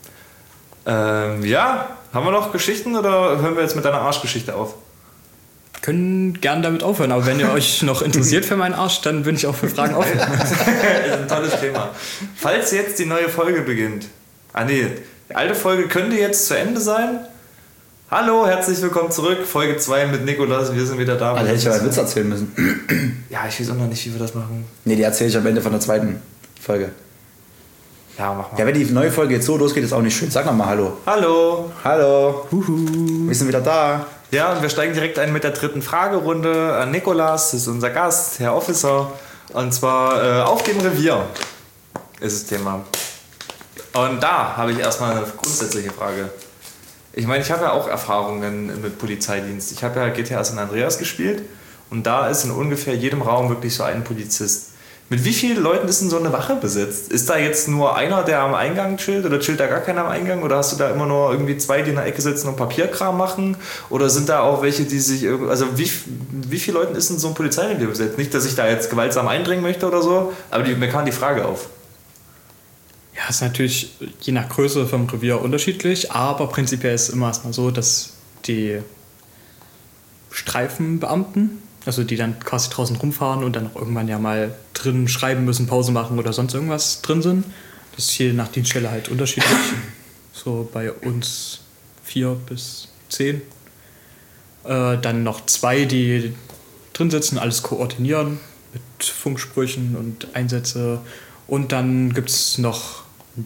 Ähm, ja, haben wir noch Geschichten oder hören wir jetzt mit deiner Arschgeschichte auf? Können gern damit aufhören, aber wenn ihr euch noch interessiert für meinen Arsch, dann bin ich auch für Fragen offen. Das ist ein tolles Thema. Falls jetzt die neue Folge beginnt, ah nee, die alte Folge könnte jetzt zu Ende sein. Hallo, herzlich willkommen zurück, Folge zwei mit Nikolas, wir sind wieder da. Also hätte ich aber einen Witz erzählen müssen. Ja, ich weiß auch noch nicht, wie wir das machen. Nee, die erzähle ich am Ende von der zweiten Folge. Ja, mach mal. Ja, wenn die neue Folge jetzt so losgeht, ist auch nicht schön. Sag noch mal Hallo. Hallo. Hallo. Huhu. Wir sind wieder da. Ja, und wir steigen direkt ein mit der dritten Fragerunde an Nikolas, das ist unser Gast, Herr Officer. Und zwar äh, auf dem Revier ist das Thema. Und da habe ich erstmal eine grundsätzliche Frage. Ich meine, ich habe ja auch Erfahrungen mit Polizeidienst. Ich habe ja G T A San Andreas gespielt und da ist in ungefähr jedem Raum wirklich so ein Polizist. Mit wie vielen Leuten ist denn so eine Wache besetzt? Ist da jetzt nur einer, der am Eingang chillt oder chillt da gar keiner am Eingang? Oder hast du da immer nur irgendwie zwei, die in der Ecke sitzen und Papierkram machen? Oder sind da auch welche, die sich... Also wie, wie viele Leuten ist denn so ein Polizeirevier besetzt? Nicht, dass ich da jetzt gewaltsam eindringen möchte oder so, aber die, mir kam die Frage auf. Ja, ist natürlich je nach Größe vom Revier unterschiedlich, aber prinzipiell ist es immer erstmal so, dass die Streifenbeamten, also die dann quasi draußen rumfahren und dann auch irgendwann ja mal drin schreiben müssen, Pause machen oder sonst irgendwas drin sind. Das ist je nach Dienststelle halt unterschiedlich. So bei uns vier bis zehn. Äh, dann noch zwei, die drin sitzen, alles koordinieren mit Funksprüchen und Einsätze. Und dann gibt es noch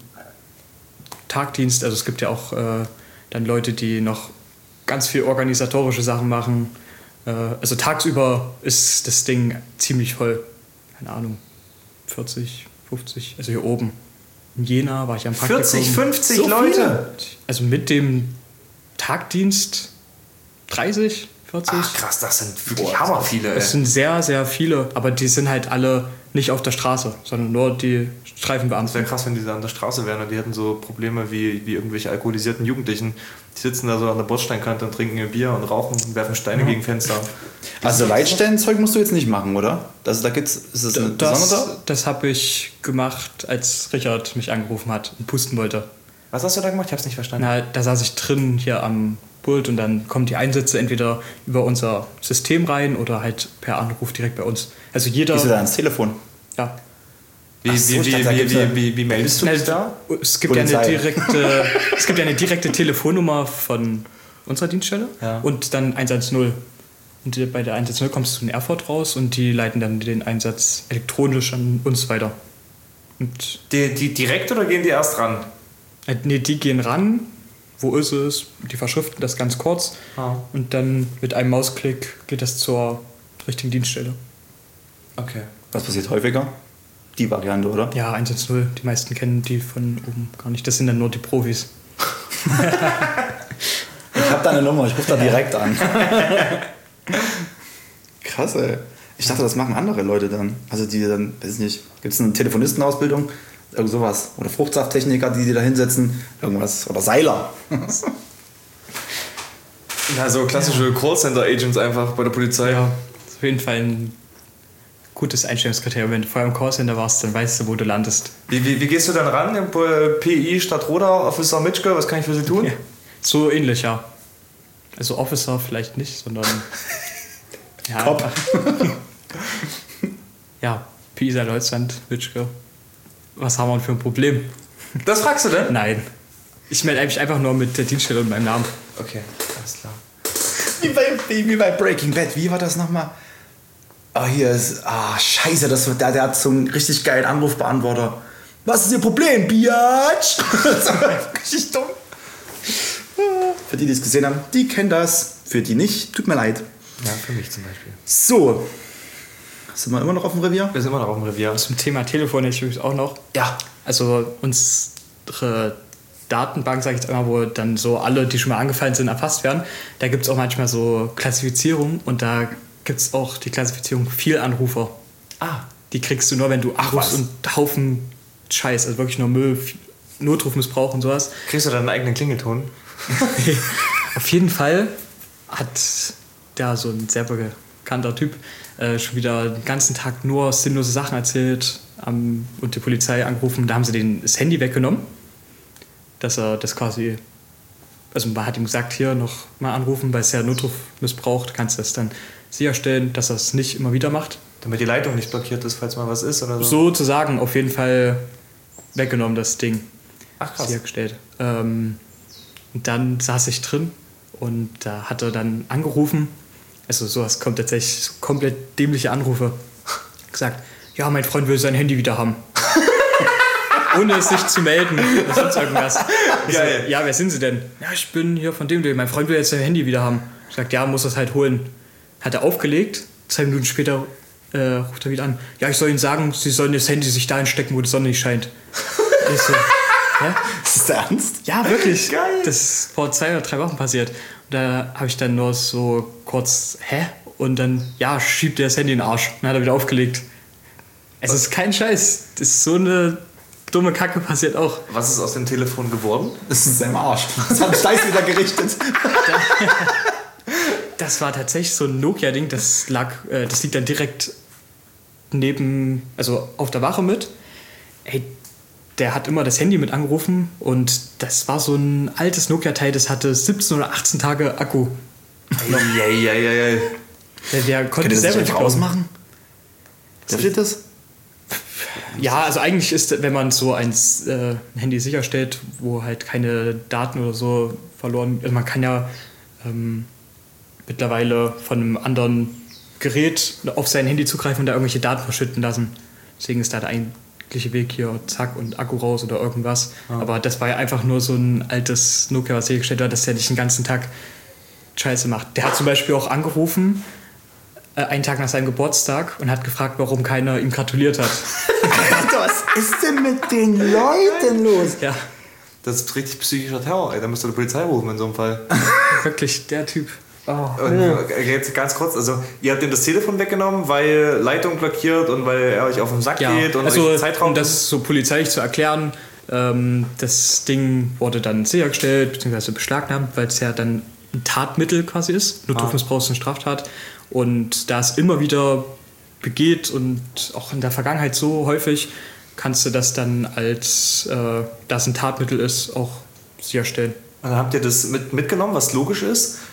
Tagdienst, also es gibt ja auch äh, dann Leute, die noch ganz viel organisatorische Sachen machen. Äh, also tagsüber ist das Ding ziemlich voll. Keine Ahnung, vierzig, fünfzig, also hier oben. In Jena war ich am Praktikum. vierzig, fünfzig so Leute? Viele. Also mit dem Tagdienst dreißig, vierzig. Ach krass, das sind wirklich hammer viele. Das sind sehr, sehr viele, aber die sind halt alle nicht auf der Straße, sondern nur die Streifenbeamten. Das wäre krass, wenn die da an der Straße wären und die hätten so Probleme wie, wie irgendwelche alkoholisierten Jugendlichen. Die sitzen da so an der Bordsteinkante und trinken ihr Bier und rauchen und werfen Steine ja. gegen Fenster. Also Leitstellenzeug musst du jetzt nicht machen, oder? Also da gibt's, ist das eine Das, das habe ich gemacht, als Richard mich angerufen hat und pusten wollte. Was hast du da gemacht? Ich habe es nicht verstanden. Na, da saß ich drin hier am Pult und dann kommen die Einsätze entweder über unser System rein oder halt per Anruf direkt bei uns. Also jeder. Gehst du da ans Telefon? Ja. Wie, Ach so, wie, ich wie, dachte, da wie, gibt's ja- wie, wie, wie meldest du dich da? Es gibt, ja eine Polizei. direkte, es gibt ja eine direkte Telefonnummer von unserer Dienststelle Ja. und dann eins eins null. Und die- bei der eins eins null kommst du in Erfurt raus und die leiten dann den Einsatz elektronisch an uns weiter. Und Die, die direkt oder gehen die erst ran? äh, nee, die gehen ran, wo ist es, die verschriften das ganz kurz Ah. und dann mit einem Mausklick geht das zur richtigen Dienststelle. Okay. Was passiert häufiger? Die Variante, oder? Ja, eins eins null, die meisten kennen die von oben gar nicht, das sind dann nur die Profis. Ich hab deine Nummer, ich rufe da direkt an. Krass, ey. Ich dachte, das machen andere Leute dann. Also die dann, weiß ich nicht, gibt es eine Telefonistenausbildung? Irgend sowas. Oder Fruchtsafttechniker, die die da hinsetzen. Irgendwas. Oder Seiler. Na, so klassische Callcenter-Agents einfach bei der Polizei. Ja, ist auf jeden Fall ein gutes Einstellungskriterium. Wenn du vorher im Callcenter warst, dann weißt du, wo du landest. Wie, wie, wie gehst du dann ran? Im P I Stadtroda, Officer Mitschke, was kann ich für Sie tun? Ja. So ähnlich, ja. Also Officer vielleicht nicht, sondern ja, Cop. einfach- ja, P I Deutschland, Witschke. Was haben wir denn für ein Problem? Das fragst du denn? Nein. Ich melde mich einfach nur mit der Dienststelle und meinem Namen. Okay, alles klar. Wie bei, wie, wie bei Breaking Bad. Wie war das nochmal? Ah, hier ist. Ah, scheiße, das, der, der hat so einen richtig geilen Anrufbeantworter. Was ist Ihr Problem, Biatch? Richtig dumm. Für die, die es gesehen haben, die kennen das. Für die nicht, tut mir leid. Ja, für mich zum Beispiel. So. Sind wir immer noch auf dem Revier? Wir sind immer noch auf dem Revier. Zum Thema Telefon hätte ich übrigens auch noch. Ja. Also unsere Datenbank, sage ich jetzt einmal, wo dann so alle, die schon mal angefallen sind, erfasst werden. Da gibt es auch manchmal so Klassifizierung und da gibt es auch die Klassifizierung Vielanrufer. Ah. Die kriegst du nur, wenn du anrufst was. und Haufen Scheiß, also wirklich nur Müll, Notrufmissbrauch und sowas. Kriegst du deinen eigenen Klingelton? Auf jeden Fall hat da so ein sehr bekannter Typ äh, schon wieder den ganzen Tag nur sinnlose Sachen erzählt ähm, und die Polizei angerufen. Da haben sie den das Handy weggenommen, dass er das quasi, also man hat ihm gesagt, hier noch mal anrufen, weil es ja Notruf missbraucht, kannst du das dann sicherstellen, dass er es nicht immer wieder macht. Damit die Leitung nicht blockiert ist, falls mal was ist oder so. Sozusagen auf jeden Fall weggenommen, das Ding. Ach krass. Sichergestellt. Ähm, und dann saß ich drin und da hat er dann angerufen. Also sowas kommt tatsächlich, so komplett dämliche Anrufe. Gesagt, ja, mein Freund will sein Handy wieder haben. Ohne es sich zu melden oder sonst irgendwas. Ich Geil. So, ja, wer sind Sie denn? Ja, ich bin hier von dem, dem. Mein Freund will jetzt sein Handy wieder haben. Ich sag, ja, muss das halt holen. Hat er aufgelegt. Zwei Minuten später äh, ruft er wieder an. Ja, ich soll Ihnen sagen, Sie sollen das Handy sich dahin stecken, wo die Sonne nicht scheint. Ich so, hä? Ist das der Ernst? Ja, wirklich. Geil. Das ist vor zwei oder drei Wochen passiert. Und da habe ich dann nur so kurz, hä? Und dann, ja, schiebt er das Handy in den Arsch. Dann hat er wieder aufgelegt. Es ist kein Scheiß. Das ist so eine dumme Kacke passiert auch. Was ist aus dem Telefon geworden? Das ist sein Arsch. Das hat Steiß wieder gerichtet. Das war tatsächlich so ein Nokia-Ding, das lag, äh, das liegt dann direkt neben, also auf der Wache mit. Ey, der hat immer das Handy mit angerufen und das war so ein altes Nokia-Teil, das hatte siebzehn oder achtzehn Tage Akku. Eieieiei. Der, der konnte Könnt ihr das selber nicht nicht glauben. ausmachen? Dürft ihr das? Ja, also eigentlich ist, wenn man so eins, äh, ein Handy sicherstellt, wo halt keine Daten oder so verloren, also man kann ja ähm, mittlerweile von einem anderen Gerät auf sein Handy zugreifen und da irgendwelche Daten verschütten lassen. Deswegen ist da der eigentliche Weg hier, zack, und Akku raus oder irgendwas. Ah. Aber das war ja einfach nur so ein altes Nokia, was sichergestellt hat, dass der nicht den ganzen Tag Scheiße macht. Der hat zum Beispiel auch angerufen, äh, einen Tag nach seinem Geburtstag und hat gefragt, warum keiner ihm gratuliert hat. Was ist denn mit den Leuten los? Ja, Das ist richtig psychischer Terror, ey. Da müsst ihr die Polizei rufen in so einem Fall. wirklich, der Typ. Oh. Und jetzt ganz kurz, also ihr habt ihm das Telefon weggenommen, weil Leitung blockiert und weil er euch auf den Sack Ja, geht und also euch Zeitraum... um das so polizeilich zu erklären, ähm, das Ding wurde dann sichergestellt bzw. beschlagnahmt, weil es ja dann ein Tatmittel quasi ist. Notrufmissbrauch ist eine Straftat und da es immer wieder begeht und auch in der Vergangenheit so häufig, kannst du das dann als, äh, da es ein Tatmittel ist, auch sicherstellen. Und dann habt ihr das mit, mitgenommen, was logisch ist.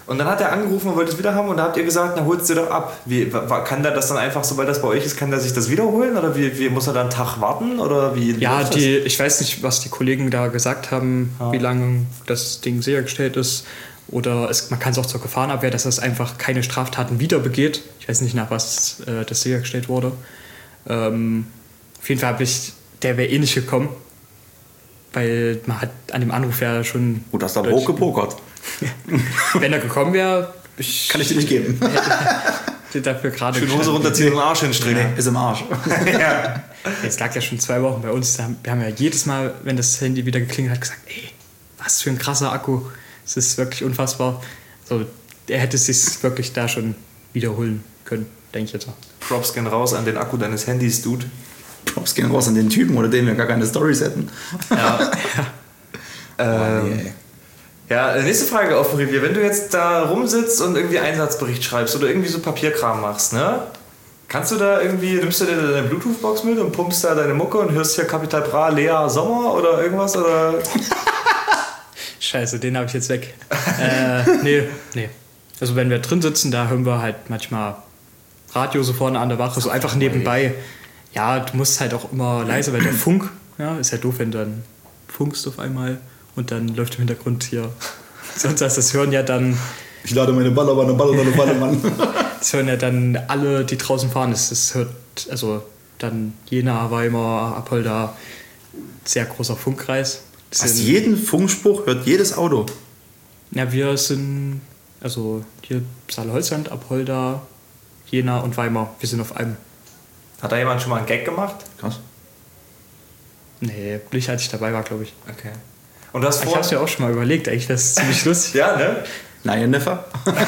Und dann hat er angerufen und wollte es wieder haben und da habt ihr gesagt, na holst du doch ab. Wie, kann der das dann einfach, sobald das bei euch ist, kann der sich das wiederholen? Oder wie, wie muss er dann einen Tag warten? Oder wie, wie ja, die, ich weiß nicht, was die Kollegen da gesagt haben, ah. wie lange das Ding sichergestellt ist. Oder es, man kann es auch zur Gefahrenabwehr, dass es einfach keine Straftaten wieder begeht. Ich weiß nicht, nach was äh, das sichergestellt wurde. Ähm, auf jeden Fall habe ich, der wäre eh nicht gekommen. Weil man hat an dem Anruf ja schon... Gut, hast du aber hochgepokert. Wenn er gekommen wäre... Kann ich dir nicht geben. Hätte dafür gerade... Schön Hose runterziehen und den Arsch hinstrecken. Nee, ist im Arsch. Ja. Jetzt lag ja schon zwei Wochen bei uns. Wir haben ja jedes Mal, wenn das Handy wieder geklingelt hat, gesagt, ey, was für ein krasser Akku. Es ist wirklich unfassbar. So, er hätte sich wirklich da schon wiederholen können, denke ich jetzt. Props gehen raus an den Akku deines Handys, Dude. Props gehen raus an den Typen, oder den wir gar keine Storys hätten. Ja. ähm, oh, nee. Ja, nächste Frage auf dem Revier. Wenn du jetzt da rumsitzt und irgendwie Einsatzbericht schreibst oder irgendwie so Papierkram machst, ne? Kannst du da irgendwie, nimmst du dir deine Bluetooth-Box mit und pumpst da deine Mucke und hörst hier Capital Bra, Lea, Sommer oder irgendwas? Oder? Scheiße, den habe ich jetzt weg. äh, nee, nee. Also wenn wir drin sitzen, da hören wir halt manchmal Radio so vorne an der Wache, so einfach nebenbei. Ja, du musst halt auch immer leise, weil der Funk, ja, ist ja doof, wenn du dann funkst auf einmal und dann läuft im Hintergrund hier. Sonst heißt das hören ja dann... Ich lade meine Ballermann, Ballermann, Ballermann. Das hören ja dann alle, die draußen fahren. Das, das hört, also dann Jena, Weimar, Apolda, sehr großer Funkkreis. Was, jeden Funkspruch hört jedes Auto? Ja, wir sind, also hier Saale-Holzland, Apolda, Jena und Weimar. Wir sind auf einem. Hat da jemand schon mal einen Gag gemacht? Krass. Nee, nicht als ich dabei war, glaube ich. Okay. Und das ich hab's ja auch schon mal überlegt, eigentlich, das ist ziemlich lustig. Ja, ne? Nein, Neffer.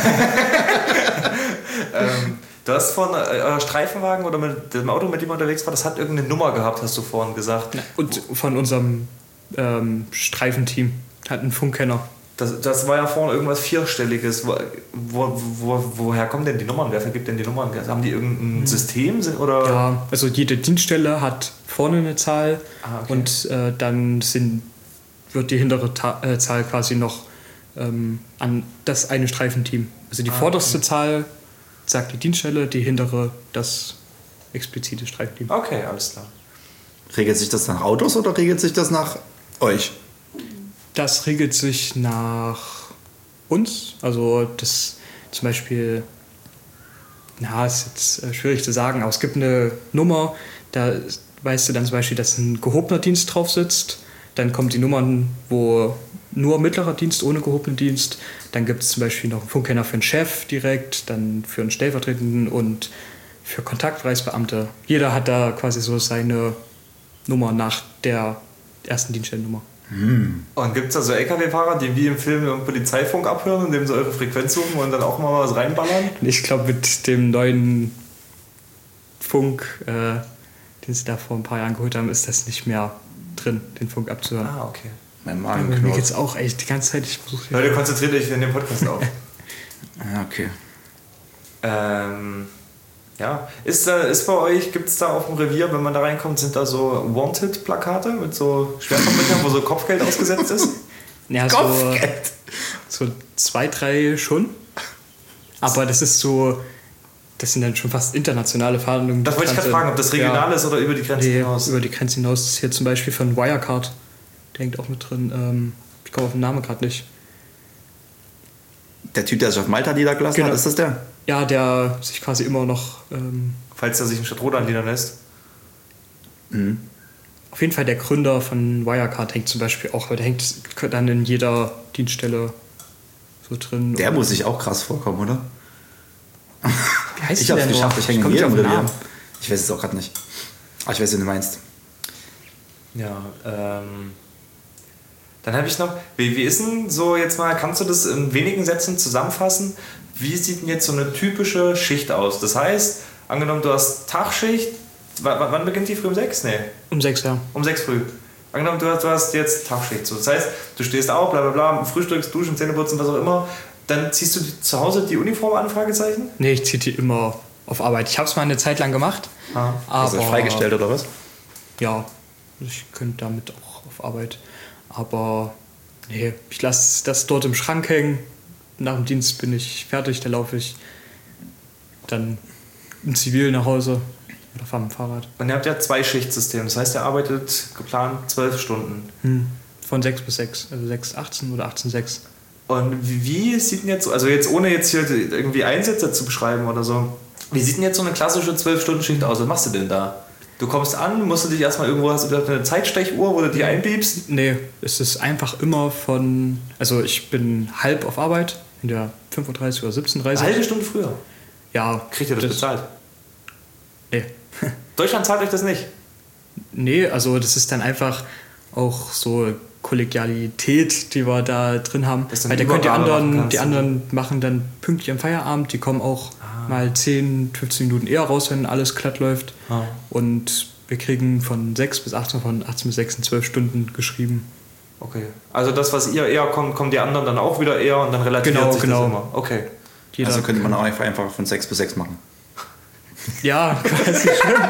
ähm, du hast vorhin euer Streifenwagen oder mit dem Auto, mit dem ihr unterwegs war, das hat irgendeine Nummer gehabt, hast du vorhin gesagt. Ja, und von unserem ähm, Streifenteam hat einen Funkkenner. Das, das war ja vorhin irgendwas Vierstelliges. Wo, wo, wo, woher kommen denn die Nummern? Wer vergibt denn die Nummern? Haben die irgendein System? Oder? Ja, also jede Dienststelle hat vorne eine Zahl ah, okay. und äh, dann sind, wird die hintere Ta- äh, Zahl quasi noch ähm, an das eine Streifenteam. Also die ah, vorderste okay. Zahl sagt die Dienststelle, die hintere das explizite Streifenteam. Okay, alles klar. Regelt sich das nach Autos oder regelt sich das nach euch? Das regelt sich nach uns. Also das zum Beispiel, na, ist jetzt äh, schwierig zu sagen, aber es gibt eine Nummer, da weißt du dann zum Beispiel, dass ein gehobener Dienst drauf sitzt. Dann kommen die Nummern, wo nur mittlerer Dienst ohne gehobenen Dienst. Dann gibt es zum Beispiel noch einen Funkkenner für einen Chef direkt, dann für einen Stellvertretenden und für Kontaktpreisbeamte. Jeder hat da quasi so seine Nummer nach der ersten Dienststellennummer. Hm. Und gibt es da so L K W-Fahrer, die wie im Film im Polizeifunk abhören, indem sie eure Frequenz suchen und dann auch mal was reinballern? Ich glaube, mit dem neuen Funk, äh, den sie da vor ein paar Jahren geholt haben, ist das nicht mehr drin, den Funk abzuhören. Ah, okay. Mein Magen knurrt. Mir geht's auch echt die ganze Zeit. Ich versuche. Leute, konzentriert euch in dem Podcast auf. Ja, okay. Ähm, ja. Ist, äh, ist bei euch, gibt es da auf dem Revier, wenn man da reinkommt, sind da so Wanted-Plakate mit so Schwerverbrechern, wo so Kopfgeld ausgesetzt ist? Ja, Kopfgeld? So, so zwei, drei schon. Aber das ist so, das sind dann schon fast internationale Fahndungen. Das wollte ich gerade fragen, ob das regional ja. ist oder über die Grenze nee, hinaus. Über die Grenze hinaus. Das ist hier zum Beispiel von Wirecard. Der hängt auch mit drin. Ähm, ich komme auf den Namen gerade nicht. Der Typ, der sich auf Malta niedergelassen genau. hat, ist das der? Ja, der sich quasi immer noch... Ähm, Falls er sich in Stadtrodan niederlässt. Mhm. Auf jeden Fall der Gründer von Wirecard hängt zum Beispiel auch, weil der hängt dann in jeder Dienststelle so drin. Der muss sich auch krass vorkommen, oder? Wie heißt ich hab's der geschafft, noch? ich hänge in jedem Revier. Ich weiß es auch gerade nicht. Aber ich weiß, wie du meinst. Ja, ähm... Dann habe ich noch, wie, wie ist denn so jetzt mal, kannst du das in wenigen Sätzen zusammenfassen? Wie sieht denn jetzt so eine typische Schicht aus? Das heißt, angenommen, du hast Tagschicht, w- wann beginnt die früh? Um sechs? Nee. Um sechs, ja. Um sechs früh. Angenommen, du hast, du hast jetzt Tagschicht. So. Das heißt, du stehst auf, bla bla bla, frühstückst, duschen, Zähneputzen, was auch immer. Dann ziehst du die, zu Hause die Uniform an, Fragezeichen? Nee, ich ziehe die immer auf Arbeit. Ich habe es mal eine Zeit lang gemacht. Ah. Aber ist das freigestellt oder was? Ja, ich könnte damit auch auf Arbeit. Aber nee, ich lasse das dort im Schrank hängen. nach dem Dienst bin ich fertig, da laufe ich dann im Zivil nach Hause oder fahre mit dem Fahrrad. Und ihr habt ja zwei Schichtsystem, das heißt, ihr arbeitet geplant zwölf Stunden. Hm. Von sechs bis sechs, also sechs achtzehn oder achtzehn sechs. Und wie, wie sieht denn jetzt, also jetzt ohne jetzt hier irgendwie Einsätze zu beschreiben oder so, wie sieht denn jetzt so eine klassische zwölf Stunden Schicht aus? Was machst du denn da? Du kommst an, musst du dich erstmal irgendwo, hast du da eine Zeitstechuhr, wo du die einbiebst? Nee, es ist einfach immer von, also ich bin halb auf Arbeit, in der fünfunddreißig oder siebzehn Uhr dreißig. Eine halbe Stunde früher? Ja. Kriegt ihr das, das bezahlt? Nee. Deutschland zahlt euch das nicht? Nee, also das ist dann einfach auch so Kollegialität, die wir da drin haben. Weil da können die anderen, die anderen machen dann pünktlich am Feierabend, die kommen auch ah. mal zehn, fünfzehn Minuten eher raus, wenn alles glatt läuft. Ah. Und wir kriegen von sechs bis achtzehn, von achtzehn bis sechzehn, zwölf Stunden geschrieben. Okay. Also das, was ihr eher kommt, kommen die anderen dann auch wieder eher und dann relativiert genau, sich genau. das immer. Okay. Jeder also könnte man auch einfach von sechs bis sechs machen. Ja, quasi schlimm.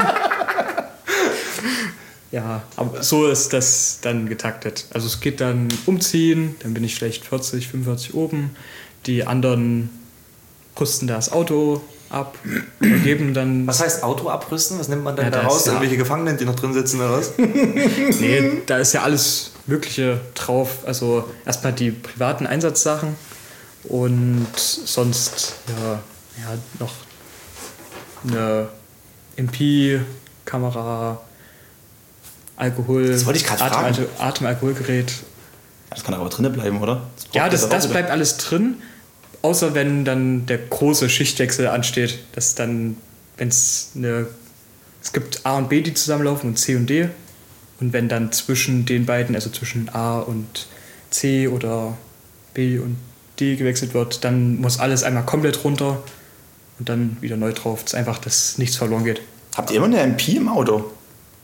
Ja, aber so ist das dann getaktet. Also es geht dann umziehen, dann bin ich vielleicht vierzig, fünfundvierzig oben. Die anderen rüsten das Auto ab und geben dann... Was heißt Auto abrüsten? Was nimmt man denn ja, da raus? Ja Irgendwelche Gefangenen, die noch drin sitzen oder was? Nee, da ist ja alles Mögliche drauf. Also erstmal die privaten Einsatzsachen und sonst ja, ja noch eine M P-Kamera, Alkohol, das wollte ich gerade Atem, fragen. Atem-Alkoholgerät. Das kann aber drinnen bleiben, oder? Das ja, das, das bleibt alles drin, außer wenn dann der große Schichtwechsel ansteht. Dass dann, wenn es eine, es gibt A und B, die zusammenlaufen und C und D. Und wenn dann zwischen den beiden, also zwischen A und C oder B und D gewechselt wird, dann muss alles einmal komplett runter und dann wieder neu drauf. Das ist einfach, dass nichts verloren geht. Habt ihr immer eine M P im Auto?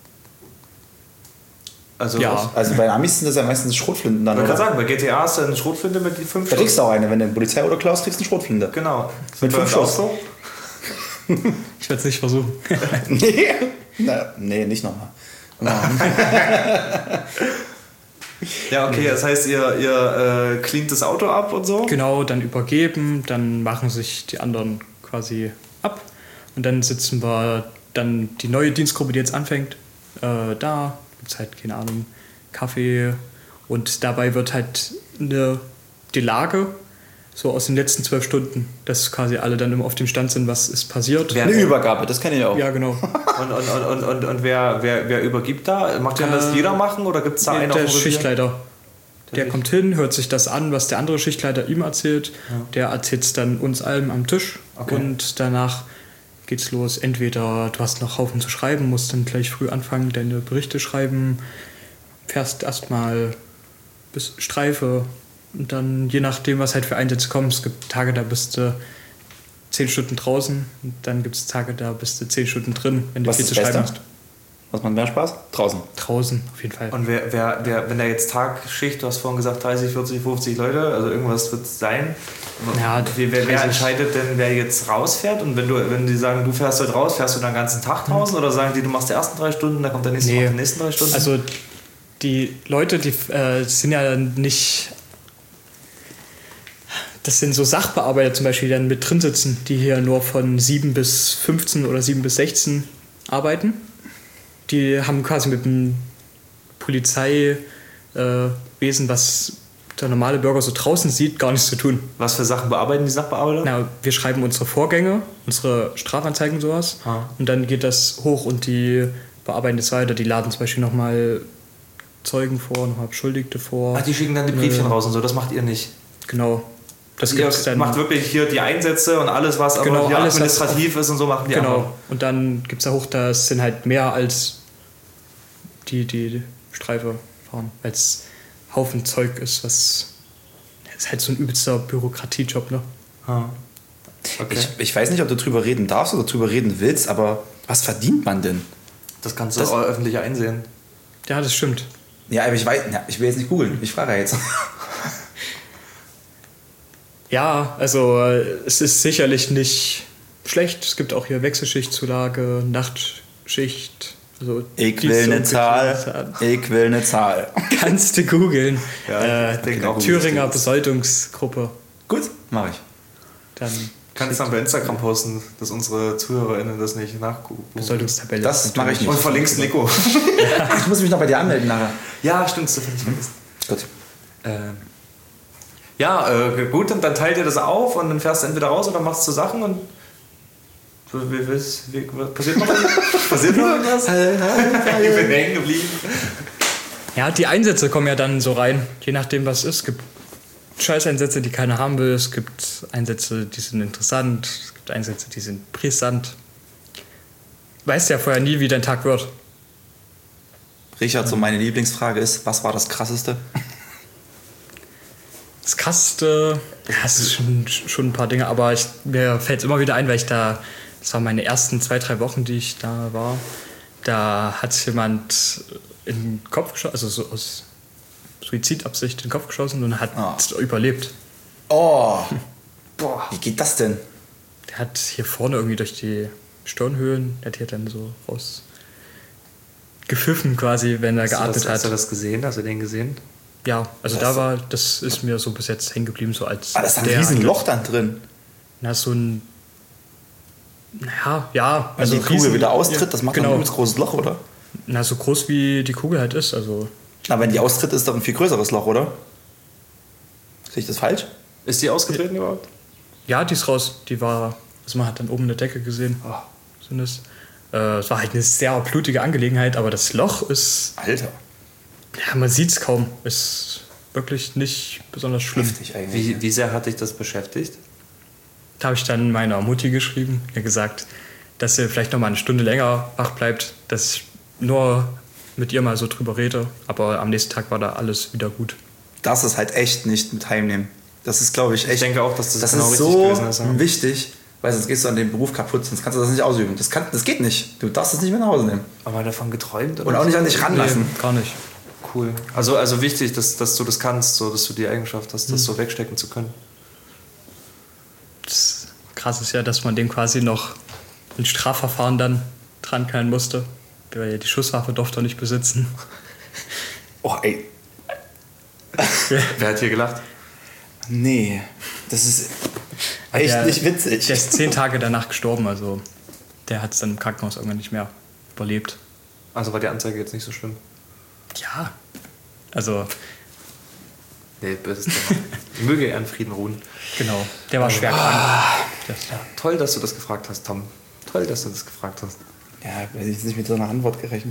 Also, ja. Also bei Amis sind das ja meistens Schrotflinten dann, oder? Ich kann sagen, bei G T A hast du eine Schrotflinte mit fünf Da kriegst du auch eine, wenn du ein Polizeiauto klaust, kriegst du eine Schrotflinte. Genau. Mit fünf Schuss. So? Ich werde es nicht versuchen. Nee. Na, nee, nicht nochmal. Ja, okay, das heißt, ihr, ihr äh, cleant das Auto ab und so? Genau, dann übergeben, dann machen sich die anderen quasi ab und dann sitzen wir dann die neue Dienstgruppe, die jetzt anfängt, äh, da gibt es halt, keine Ahnung, Kaffee und dabei wird halt eine, die Lage so aus den letzten zwölf Stunden, dass quasi alle dann immer auf dem Stand sind, was ist passiert. Eine Übergabe, das kenne ich auch. Ja, genau. Und, und, und, und, und, und wer, wer, wer übergibt da? Kann der, das jeder machen oder gibt es da einen? Der Schichtleiter. Der, der kommt hin, hört sich das an, was der andere Schichtleiter ihm erzählt. Ja. Der erzählt es dann uns allen am Tisch. Okay. Und danach geht's los. Entweder du hast noch Haufen zu schreiben, musst dann gleich früh anfangen, deine Berichte schreiben, fährst erstmal bis Streife und dann je nachdem, was halt für Einsätze kommen. Es gibt Tage, da bist du zehn Stunden draußen und dann gibt es Tage, da bist du zehn Stunden drin, wenn du was viel zu Beste? schreiben hast. Was macht mehr Spaß? Draußen. Draußen, auf jeden Fall. Und wer, wer, wer, wenn da jetzt Tagschicht, du hast vorhin gesagt dreißig, vierzig, fünfzig Leute, also irgendwas wird es sein. Ja, wer, wer, wer entscheidet denn, wer jetzt rausfährt? Und wenn du, wenn die sagen, du fährst heute raus, fährst du dann den ganzen Tag draußen? Hm. Oder sagen die, du machst die ersten drei Stunden, dann kommt der nächste, nee. die nächsten drei Stunden? Also die Leute, die äh, sind ja nicht... Das sind so Sachbearbeiter zum Beispiel, die dann mit drin sitzen, die hier nur von sieben bis fünfzehn oder sieben bis sechzehn arbeiten. Die haben quasi mit dem Polizeiwesen, äh, was der normale Bürger so draußen sieht, gar nichts zu tun. Was für Sachen bearbeiten die Sachbearbeiter? Na, wir schreiben unsere Vorgänge, unsere Strafanzeigen und sowas. Ah. Und dann geht das hoch und die bearbeiten das weiter. Die laden zum Beispiel nochmal Zeugen vor, nochmal Beschuldigte vor. Ach, die schicken dann die Briefchen äh, raus und so, das macht ihr nicht? Genau. Das ihr dann macht wirklich hier die Einsätze und alles, was genau, aber hier alles, administrativ was ist und so, machen die Genau. anderen. Und dann gibt es da hoch, das sind halt mehr als die, die Streife fahren, weil es Haufen Zeug ist, was ist halt so ein übelster Bürokratiejob, ne? Ah. Okay. Ich, ich weiß nicht, ob du drüber reden darfst oder drüber reden willst, aber was verdient man denn? Das kannst du das, auch öffentlich einsehen. Ja, das stimmt. Ja, aber ich weiß, ja, ich will jetzt nicht googeln, ich frage jetzt. Ja, also es ist sicherlich nicht schlecht. Es gibt auch hier Wechselschichtzulage, Nachtschicht. Also ich will eine Zahl. Ich will eine Zahl. Kannst du googeln. Ja, äh, Thüringer Besoldungsgruppe. Gut, mache ich. Dann Kannst du dann bei Instagram posten, dass unsere ZuhörerInnen das nicht nachgucken. Besoldungstabelle. Das mache ich nicht. Und verlinkst Nico. Ich muss mich noch bei dir anmelden nachher. Ja, stimmt, das hätte ich vergessen. Gut. Ähm, ja, äh, gut, und dann teilt ihr das auf und dann fährst du entweder raus oder machst du Sachen und wie, wie, wie, wie, passiert noch was? Passiert noch was? Ich bin hängen geblieben. Ja, die Einsätze kommen ja dann so rein, je nachdem was es ist. Es gibt Scheißeinsätze, die keiner haben will. Es gibt Einsätze, die sind interessant. Es gibt Einsätze, die sind brisant. Weißt ja vorher nie, wie dein Tag wird. Richard, so meine Lieblingsfrage ist, was war das Krasseste? Das Krasseste, ja, es ist schon, schon ein paar Dinge, aber ich, mir fällt es immer wieder ein, weil ich da, das waren meine ersten zwei, drei Wochen, die ich da war, da hat jemand in den Kopf geschossen, also so aus Suizidabsicht in den Kopf geschossen und hat Oh. überlebt. Oh, boah, wie geht das denn? Der hat hier vorne irgendwie durch die Stirnhöhlen, der hat hier dann so raus gepfiffen quasi, wenn er Hast du geatmet das, hat. hast du das gesehen? Hast du den gesehen? Ja, also Das- da war, das ist mir so bis jetzt hängen geblieben, so als Ah, da ist ein der- riesen Loch dann drin. Na, so ein, naja, ja. Wenn die Kugel riesen- wieder austritt, das macht genau. ein übelst großes Loch, oder? Na, so groß wie die Kugel halt ist, also Na, wenn die austritt, ist doch ein viel größeres Loch, oder? Sehe ich das falsch? Ist die ausgetreten überhaupt? ja, die ist raus, die war, also man hat dann oben eine Decke gesehen, Oh. sind es. Äh, es war halt eine sehr blutige Angelegenheit, aber das Loch ist, Alter, ja, man sieht es kaum, ist wirklich nicht besonders schlimm. heftig eigentlich. Wie, wie sehr hat dich das beschäftigt? Da habe ich dann meiner Mutti geschrieben, ihr gesagt, dass sie vielleicht noch mal eine Stunde länger wach bleibt, dass ich nur mit ihr mal so drüber rede. Aber am nächsten Tag war da alles wieder gut. Das ist halt echt nicht mit heimnehmen. Das ist, glaube ich, echt. Ich denke auch, dass das, das genau ist richtig so gewesen ist. Ja. wichtig, weil sonst gehst du an dem Beruf kaputt, sonst kannst du das nicht ausüben. Das, kann, das geht nicht. Du darfst es nicht mehr nach Hause nehmen. Aber davon geträumt? Und auch nicht an dich ranlassen. Nee, gar nicht. Cool. Also, also wichtig, dass, dass du das kannst, so, dass du die Eigenschaft hast, das so wegstecken zu können. Das Krass ist ja, dass man dem quasi noch ein Strafverfahren dann dran knallen musste. Weil die Schusswaffe durfte er nicht besitzen. Oh, ey. Wer hat hier gelacht? Nee. Das ist echt Der- nicht witzig. Der ist zehn Tage danach gestorben, also der hat es dann im Krankenhaus irgendwann nicht mehr überlebt. Also war die Anzeige jetzt nicht so schlimm? Ja, also Nee, böses Thema. Möge er in Frieden ruhen. genau, der war schwer krank. Das, Toll, dass du das gefragt hast, Tom. Toll, dass du das gefragt hast. Ja, ich hätte jetzt nicht mit so einer Antwort gerechnet.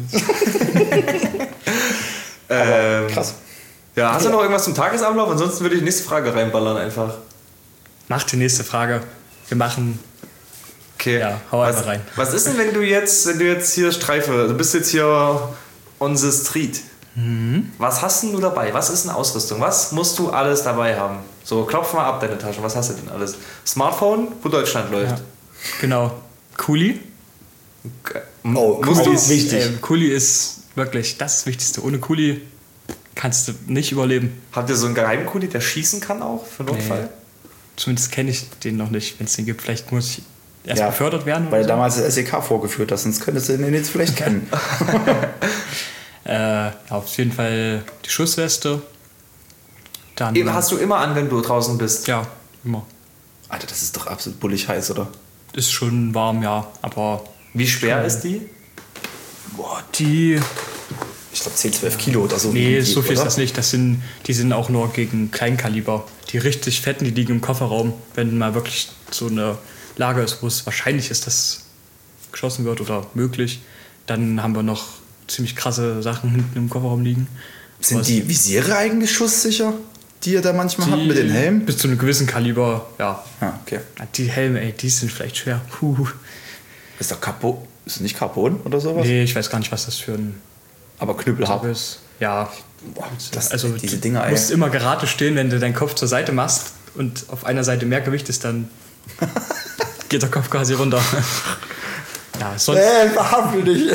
Ähm, Krass. Ja, hast du noch irgendwas zum Tagesablauf? Ansonsten würde ich nächste Frage reinballern einfach. Mach die nächste Frage. Wir machen. Okay. Ja, hau was, einfach rein. Was ist denn, wenn du jetzt, wenn du jetzt hier Streife, du bist jetzt hier on the street. Mhm. Was hast denn du dabei? Was ist eine Ausrüstung? Was musst du alles dabei haben? So, klopf mal ab deine Tasche. Was hast du denn alles? Smartphone, wo Deutschland läuft. Ja. Genau. Kuli. Oh, Musst Kuli du- ist wichtig. Äh, Kuli ist wirklich das Wichtigste. Ohne Kuli kannst du nicht überleben. Habt ihr so einen Geheimkuli, der schießen kann auch für Notfall? Nee. Zumindest kenne ich den noch nicht. Wenn es den gibt, vielleicht muss ich erst Ja, befördert werden. Weil oder so. damals das S E K vorgeführt hast, sonst könntest du den jetzt vielleicht kennen. Äh, ja, auf jeden Fall die Schussweste. Dann, Eben hast du immer an, wenn du draußen bist. ja, immer. Alter, das ist doch absolut bullig heiß, oder? Ist schon warm, ja. Aber Wie schwer ist die? Boah, die. ich glaube zehn, zwölf Kilo oder so. Nee, wiegen die, so viel ist oder? das nicht. Das sind, die sind auch nur gegen Kleinkaliber. Die richtig fetten, die liegen im Kofferraum. Wenn mal wirklich so eine Lage ist, wo es wahrscheinlich ist, dass geschossen wird oder möglich, dann haben wir noch ziemlich krasse Sachen hinten im Kofferraum liegen. Sind Was- die Visiere eigentlich schusssicher, die ihr da manchmal habt die- mit den Helmen? Bis zu einem gewissen Kaliber, ja. Ah, okay. Die Helme, ey, die sind vielleicht schwer. Puh. Ist doch Carbon? Ist das nicht Carbon oder sowas? Nee, ich weiß gar nicht, was das für ein Aber knüppelhart. Tab ist. Ja, Boah, das, also diese du Dinger, ey. musst immer gerade stehen, wenn du deinen Kopf zur Seite machst und auf einer Seite mehr Gewicht ist, dann geht der Kopf quasi runter. Ja, sonst, Äh, verhafte dich.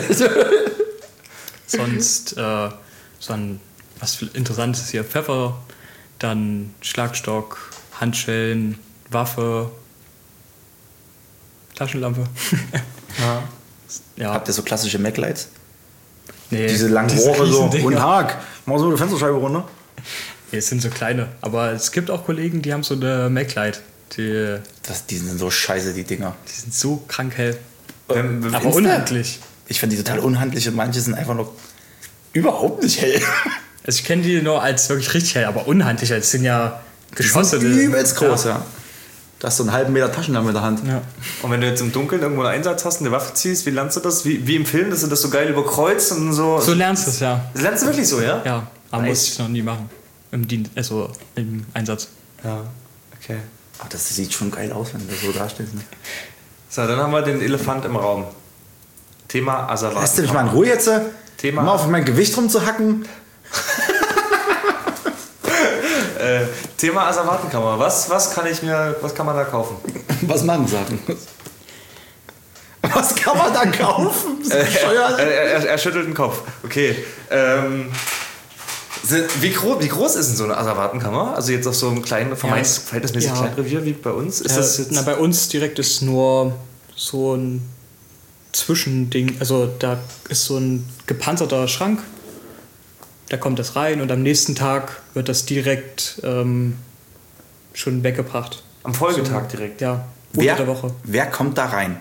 sonst äh, so ein, was viel Interessantes ist hier, Pfeffer, dann Schlagstock, Handschellen, Waffe, Taschenlampe. Ja. Ja, Habt ihr so klassische Mac-Lights? nee, Diese langen diese Rohre so. Riesendinger. Guten Tag. Mach so eine Fensterscheibe runter. Nee, es sind so kleine. Aber es gibt auch Kollegen, die haben so eine MacLight. Die, Das, die sind so scheiße, die Dinger. die sind so krank hell. Ähm, Aber Insta? unhandlich. Ich finde die total unhandlich und manche sind einfach noch überhaupt nicht hell. Also ich kenne die nur als wirklich richtig hell, aber unhandlich. Das sind ja Geschosse. Die sind übelst groß, ja. Da hast du einen halben Meter Taschenlampe in der Hand. Ja. Und wenn du jetzt im Dunkeln irgendwo einen Einsatz hast und eine Waffe ziehst, wie lernst du das? Wie, wie im Film, dass du das so geil überkreuzt und so. So lernst du es, ja. Das lernst du wirklich so, ja? Ja, aber Nice. muss ich noch nie machen. Im Dienst, also im Einsatz. Ja, okay. Ach, das sieht schon geil aus, wenn du das so dastehst. Ne? So, dann haben wir den Elefant im Raum. Thema Asservaten. Lässt du mich mal in Ruhe jetzt? Thema- Mal auf mein Gewicht rumzuhacken? Äh, Thema Asservatenkammer. Was, was kann ich mir, was kann man da kaufen? Was machen Sachen? Was kann man da kaufen? Das ist Äh, bescheuert. er, er, er schüttelt den Kopf. Okay. Ähm, sind, wie, groß, wie groß ist denn so eine Asservatenkammer? Also jetzt auf so einem kleinen, vermeintlich Ja. verhältnismäßig Ja. kleinen Revier wie bei uns? Ist Äh, das jetzt na, bei uns direkt ist nur so ein Zwischending. Also da ist so ein gepanzerter Schrank. Da kommt das rein und am nächsten Tag wird das direkt ähm, schon weggebracht. am Folgetag direkt? Ja, unter der wer, Woche. wer kommt da rein?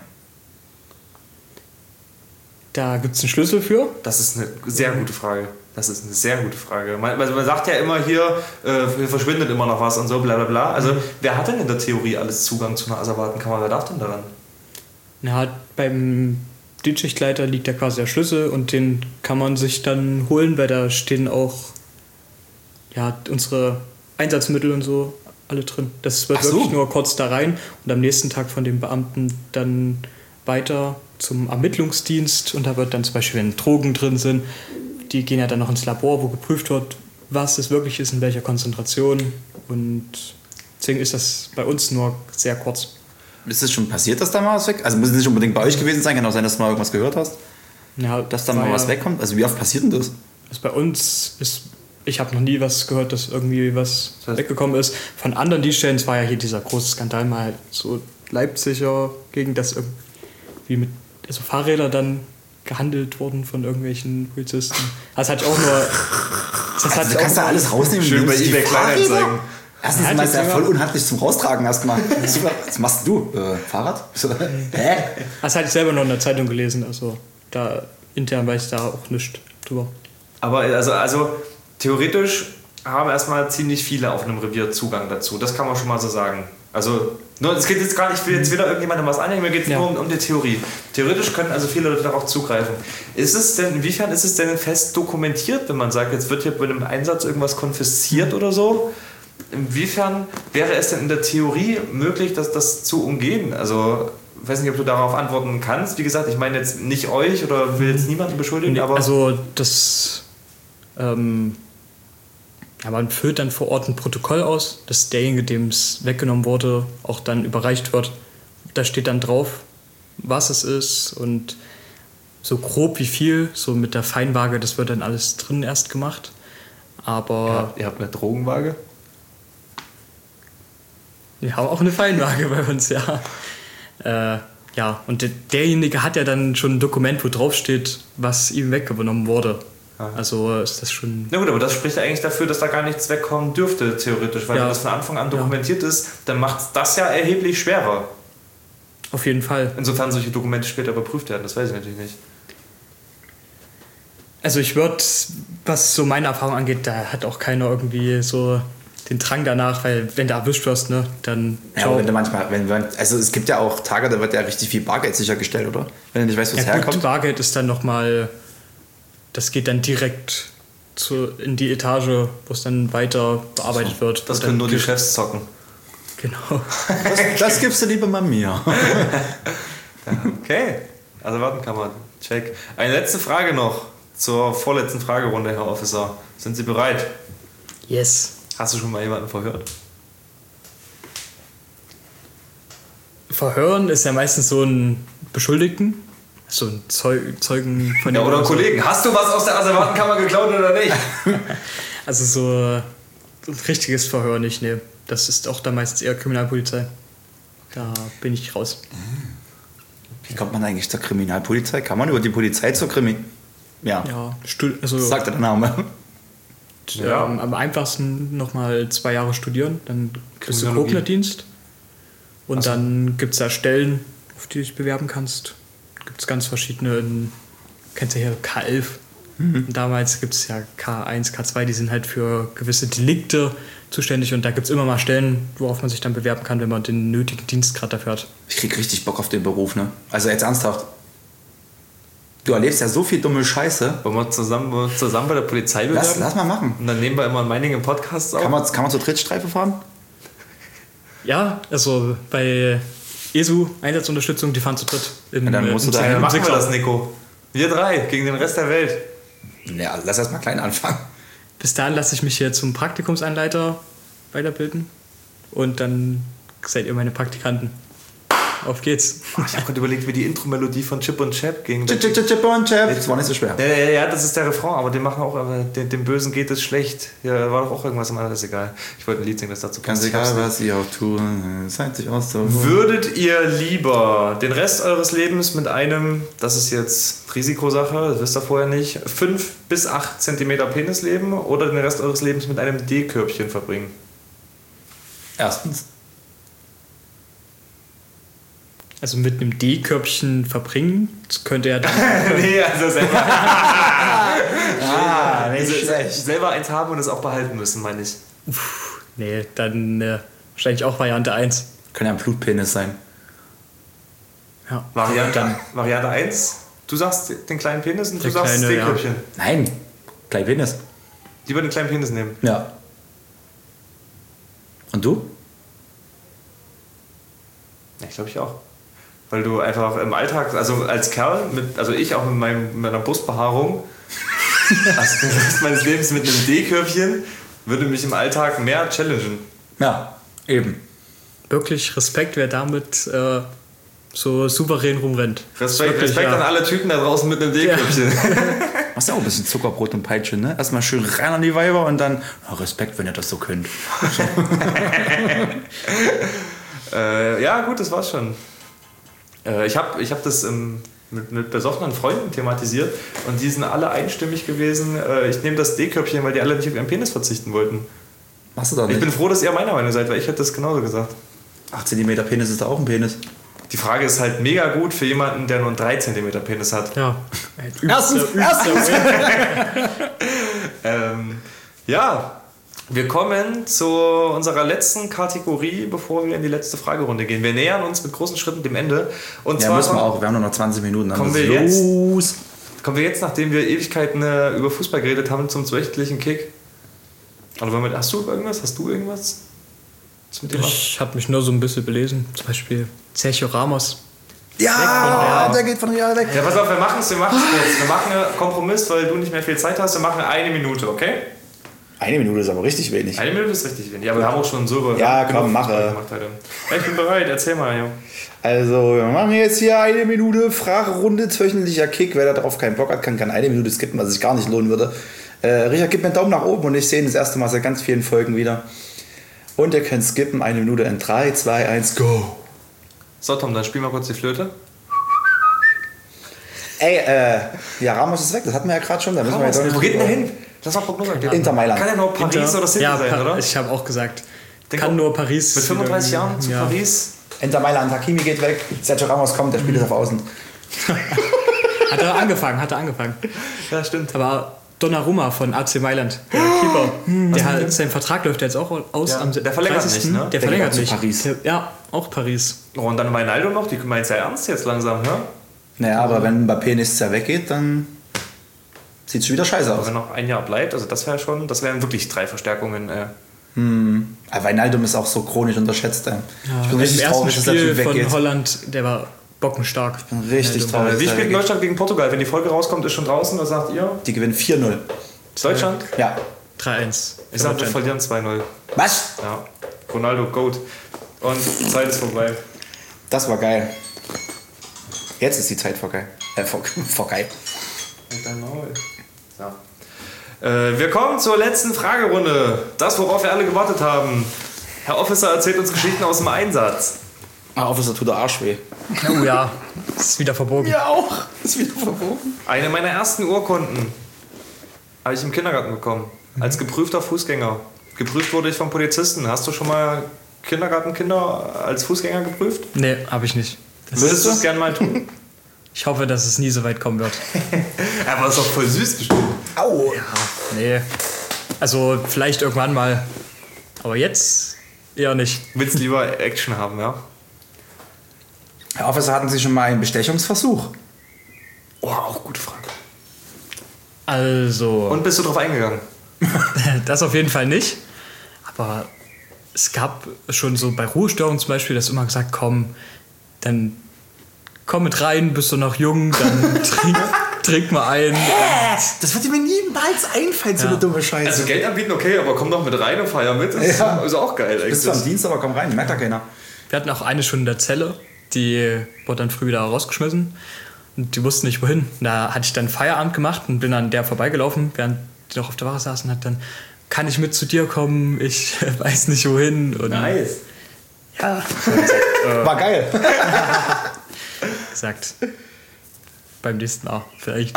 Da gibt es einen Schlüssel für. Das ist eine sehr gute Frage. Das ist eine sehr gute Frage. Man, also man sagt ja immer hier, äh, hier verschwindet immer noch was und so, bla bla bla. Also wer hat denn in der Theorie alles Zugang zu einer Asservatenkammer? Wer darf denn daran? Na, beim Dienstschichtleiter liegt da quasi der Schlüssel und den kann man sich dann holen, weil da stehen auch ja, unsere Einsatzmittel und so alle drin. Das wird Ach so. wirklich nur kurz da rein und am nächsten Tag von dem Beamten dann weiter zum Ermittlungsdienst und da wird dann zum Beispiel, wenn Drogen drin sind, die gehen ja dann noch ins Labor, wo geprüft wird, was es wirklich ist, in welcher Konzentration und deswegen ist das bei uns nur sehr kurz. Ist es schon passiert, dass da mal was weg? Also muss es nicht unbedingt bei euch gewesen sein, kann auch sein, dass du mal irgendwas gehört hast, Ja, dass da war mal was ja- wegkommt. Also wie oft passiert denn das? Also bei uns ist, ich habe noch nie was gehört, dass irgendwie was Das heißt- weggekommen ist. Von anderen Dienststellen, es war ja hier dieser große Skandal mal so Leipziger gegen das irgendwie mit also Fahrräder dann gehandelt wurden von irgendwelchen Polizisten. Das hat auch nur. Das hat Also, du kannst da alles rausnehmen. Schön und bei nimmst die eBay Fahrräder? Kleinanzeigen. Erstens Ja, mal ist ja die voll Dinger- unhandlich zum Raustragen erstmal. Was machst du? Äh, Fahrrad? Hä? Das hatte ich selber noch in der Zeitung gelesen. Also da intern weiß ich da auch nichts drüber. Aber also, also theoretisch haben erstmal ziemlich viele auf einem Revier Zugang dazu. Das kann man schon mal so sagen. Also, nur, es geht jetzt gar nicht, ich will jetzt weder irgendjemandem was anhängen, mir geht es Ja. nur um, um die Theorie. Theoretisch können also viele Leute darauf zugreifen. Ist es denn, inwiefern ist es denn fest dokumentiert, wenn man sagt, jetzt wird hier bei einem Einsatz irgendwas konfisziert oder so? Inwiefern wäre es denn in der Theorie möglich, dass das zu umgehen? Also, ich weiß nicht, ob du darauf antworten kannst. Wie gesagt, ich meine jetzt nicht euch oder will jetzt niemanden beschuldigen, aber... Also das ähm, ja, man füllt dann vor Ort ein Protokoll aus, dass derjenige, dem es weggenommen wurde, auch dann überreicht wird. Da steht dann drauf, was es ist und so grob wie viel, so mit der Feinwaage, das wird dann alles drin erst gemacht. Aber ihr habt eine Drogenwaage? wir haben auch eine Feinwaage bei uns, ja. Äh, ja, und der, derjenige hat ja dann schon ein Dokument, wo drauf steht, was ihm weggenommen wurde. Also ist das schon... Na gut, aber das spricht ja eigentlich dafür, dass da gar nichts wegkommen dürfte, theoretisch. Weil Ja. wenn das von Anfang an dokumentiert ist, dann macht es das ja erheblich schwerer. Auf jeden Fall. Insofern solche Dokumente später überprüft werden, das weiß ich natürlich nicht. Also ich würde, was so meine Erfahrung angeht, da hat auch keiner irgendwie so den Drang danach, weil wenn du erwischt wirst, ne, dann Ja, aber wenn du manchmal, wenn wir, also es gibt ja auch Tage, da wird ja richtig viel Bargeld sichergestellt, oder? Wenn du nicht weißt, wo es ja, gut, herkommt. Bargeld ist dann nochmal, das geht dann direkt zu, in die Etage, wo es dann weiter bearbeitet wird. Das Und können dann nur die ge- Chefs zocken. Genau. Das, das gibst du lieber mal mir. Okay, also warten kann man. Check. Eine letzte Frage noch zur vorletzten Fragerunde, Herr Officer. Sind Sie bereit? Yes. Hast du schon mal jemanden verhört? Verhören ist ja meistens so ein Beschuldigten, so ein Zeu Zeugen von Ja, dem oder einen so. Kollegen. Hast du was aus der Asservatenkammer geklaut oder nicht? Also so ein richtiges Verhör nicht, ne. Das ist auch dann meistens eher Kriminalpolizei. Da bin ich raus. Wie kommt man eigentlich zur Kriminalpolizei? Kann man über die Polizei zur Krimi... Ja, Ja, Stu also sagt der Name. Ja. ähm, am einfachsten nochmal zwei Jahre studieren, dann kriegst du Kriminologie. Grobner-Dienst. Und Ach so. dann gibt es da Stellen, auf die du dich bewerben kannst. Gibt es ganz verschiedene, in, kennst du hier K elf. Mhm. Und damals gibt es ja K eins, K zwei, die sind halt für gewisse Delikte zuständig. Und da gibt es immer mal Stellen, worauf man sich dann bewerben kann, wenn man den nötigen Dienstgrad dafür hat. Ich krieg richtig Bock auf den Beruf, ne? Also jetzt ernsthaft. Du erlebst ja so viel dumme Scheiße. Wollen wir zusammen, wollen wir zusammen bei der Polizei bewerben? Lass, lass mal machen. Und dann nehmen wir immer in Meiningen Podcasts auf. Kann man, kann man zur Trittstreife fahren? Ja, also bei E S U, Einsatzunterstützung, die fahren zu dritt. Im, Ja, dann musst du im da- Ja, Zentrum dann machen wir Sicklau. das, Nico. Wir drei gegen den Rest der Welt. Ja, lass erst mal klein anfangen. Bis dahin lasse ich mich hier zum Praktikumsanleiter weiterbilden. Und dann seid ihr meine Praktikanten. Auf geht's. Ich habe gerade überlegt, wie die Intro-Melodie von Chip und Chap ging. Chip, chip, chip, chip und chap. Das war nicht so schwer. Ja, ja, ja, das ist der Refrain, aber den machen auch, aber dem, dem Bösen geht es schlecht. Ja, war doch auch irgendwas im anderen, ist egal. Ich wollte ein Lied singen, das dazu Ganz passt. Ich hab's egal, nicht. was ihr auch tun, zeigt sich aus. So. Würdet ihr lieber den Rest eures Lebens mit einem, das ist jetzt Risikosache, das wisst ihr vorher nicht, fünf bis acht Zentimeter Penis leben oder den Rest eures Lebens mit einem D-Körbchen verbringen? Erstens. Also mit einem D-Körbchen verbringen, das könnte ja dann. Nee, also selber, Ah, also selber eins haben und es auch behalten müssen, meine ich. Nee, dann äh, wahrscheinlich auch Variante eins. Kann ja ein Blutpenis sein. Ja. Variante, Dann, Variante eins, du sagst den kleinen Penis und du Der sagst das kleine, ja. D-Körbchen. Nein, klein Penis. Lieber den kleinen Penis nehmen. Ja. Und du? Ja, ich glaube ich auch. Weil du einfach im Alltag, also als Kerl, mit, also ich auch mit, meinem, mit meiner Brustbehaarung, also den Rest meines Lebens mit einem D-Körbchen, würde mich im Alltag mehr challengen. Ja, eben. wirklich Respekt, wer damit äh, so souverän rumrennt. Respekt, Wirklich, Respekt ja. an alle Typen da draußen mit einem D-Körbchen. Machst ja auch ein bisschen Zuckerbrot und Peitsche, ne? Erstmal schön rein an die Weiber und dann oh, Respekt, wenn ihr das so könnt. äh, ja, gut, das war's schon. Äh, ich habe ich hab das ähm, mit, mit besoffenen Freunden thematisiert und die sind alle einstimmig gewesen. Äh, ich nehme das D-Körbchen, weil die alle nicht auf ihren Penis verzichten wollten. Machst du doch Ich nicht. bin froh, dass ihr meiner Meinung seid, weil ich hätte das genauso gesagt. acht Zentimeter Penis ist da auch ein Penis. Die Frage ist halt mega gut für jemanden, der nur einen drei Zentimeter Penis hat. Ja. Erstens, erstens. Ähm, ja, wir kommen zu unserer letzten Kategorie, bevor wir in die letzte Fragerunde gehen. Wir nähern uns mit großen Schritten dem Ende. Und Ja, zwar müssen wir kommen, auch. Wir haben nur noch zwanzig Minuten. Dann Kommen ist wir jetzt? los. kommen wir jetzt, nachdem wir Ewigkeiten äh, über Fußball geredet haben, zum wöchentlichen Kick. Oder wollen wir, hast du irgendwas? Hast du irgendwas? Was mit dem Ich habe mich nur so ein bisschen belesen. Zum Beispiel Sergio Ramos. Ja, Real. der geht von Real weg. Ja, pass auf, wir machen es, wir machen es kurz. Wir machen einen Kompromiss, weil du nicht mehr viel Zeit hast. Wir machen eine Minute, okay? Eine Minute ist aber richtig wenig. Eine Minute ist richtig wenig, aber wir haben auch schon so Ja, genug komm, Fußball mache. gemacht heute. Ja, ich bin bereit, erzähl mal, Junge. Also, wir machen jetzt hier eine Minute Fragerunde, wöchentlicher Kick. Wer darauf keinen Bock hat, kann, kann eine Minute skippen, was sich gar nicht lohnen würde. Äh, Richard, gib mir einen Daumen nach oben und ich sehe ihn das erste Mal seit ganz vielen Folgen wieder. Und ihr könnt skippen, eine Minute in drei, zwei, eins, go! So, Tom, dann spiel mal kurz die Flöte. Ey, äh, ja, Ramos ist weg, das hatten wir ja gerade schon. Da müssen wir jetzt auch nicht Wo geht denn der drüber- hin? Lass mal Prognose. Inter Mailand. Kann ja nur Paris Inter- oder City ja, sein, Pa- oder? Ich habe auch gesagt. Denk Kann auch, nur Paris. Mit fünfunddreißig Jahren zu ja. Paris. Inter Mailand, Hakimi geht weg, Sergio Ramos kommt, der spielt jetzt auf Außen. Hat er angefangen, hat er angefangen. Ja, stimmt. Aber Donnarumma von A C Mailand, der Keeper, der hat, sein Vertrag läuft jetzt auch aus Ja, am der verlängert dreißigsten nicht, ne? Der Der verlängert geht auch zu nicht. Paris. Der, ja, auch Paris. Oh, und dann Wijnaldum noch, die meint ja ernst jetzt langsam, ne? Naja, aber wenn Mbappé nächstes Jahr weggeht, dann sieht es schon wieder scheiße Aber aus. wenn noch ein Jahr bleibt, also das wäre schon, das wären wirklich drei Verstärkungen. Äh. Aber Wijnaldum ist auch so chronisch unterschätzt. Ey. ich bin Im richtig ersten traurig, dass der Spiel Typ von weggeht. Holland, der war bockenstark. Ich bin richtig Ja, traurig. Wie dass der spielt weggeht. Deutschland gegen Portugal? Wenn die Folge rauskommt, ist schon draußen. Was sagt ihr? Die gewinnen vier null. Deutschland? Ja. drei eins. Ich sag, wir verlieren zwei null. Was? Ja. Ronaldo, Goat. Und die Zeit ist vorbei. Das war geil. Jetzt ist die Zeit vorbei. Äh, vor, vorbei. Mit deinem Maul. So. Äh, wir kommen zur letzten Fragerunde. Das, worauf wir alle gewartet haben. Herr Officer erzählt uns Geschichten aus dem Einsatz. Ah, Officer tut der Arsch weh. Oh ja, ist wieder verbogen. Ja, auch. Ist wieder verbogen. Eine meiner ersten Urkunden habe ich im Kindergarten bekommen. als geprüfter Fußgänger. Geprüft wurde ich vom Polizisten. Hast du schon mal Kindergartenkinder als Fußgänger geprüft? Nee, habe ich nicht. Das Würdest du es gerne mal tun? Ich hoffe, dass es nie so weit kommen wird. Aber ist doch voll süß bestimmt. Au! Ja, nee. Also vielleicht irgendwann mal. Aber jetzt eher nicht. Willst lieber Action haben, ja? Herr Officer, hatten Sie schon mal einen Bestechungsversuch? Oh, auch gute Frage. Also. Und bist du drauf eingegangen? Das auf jeden Fall nicht. Aber es gab schon so bei Ruhestörungen zum Beispiel, dass immer gesagt, komm, dann komm mit rein, bist du noch jung, dann trink, trink mal ein. Das wird mir niemals einfallen, so Ja. eine dumme Scheiße. Also Geld anbieten, okay, aber komm doch mit rein und feier mit. Das Ja. ist auch geil Du bist zwar am eigentlich. Dienst, aber komm rein, merkt da keiner. Wir hatten auch eine schon in der Zelle, die wurde dann früh wieder rausgeschmissen. Und die wussten nicht wohin. Da hatte ich dann Feierabend gemacht und bin an der vorbeigelaufen, während die noch auf der Wache saßen, hat dann, kann ich mit zu dir kommen? Ich weiß nicht wohin. Und Nice. ja, War geil. gesagt. Beim nächsten Mal vielleicht.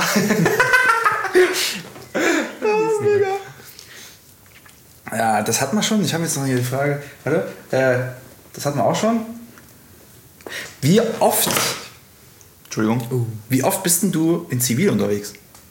Ja, das hatten wir schon. Ich habe jetzt noch hier die Frage. Warte. Äh, das hatten wir auch schon. Wie oft. Entschuldigung. Wie oft bist denn du in Zivil unterwegs?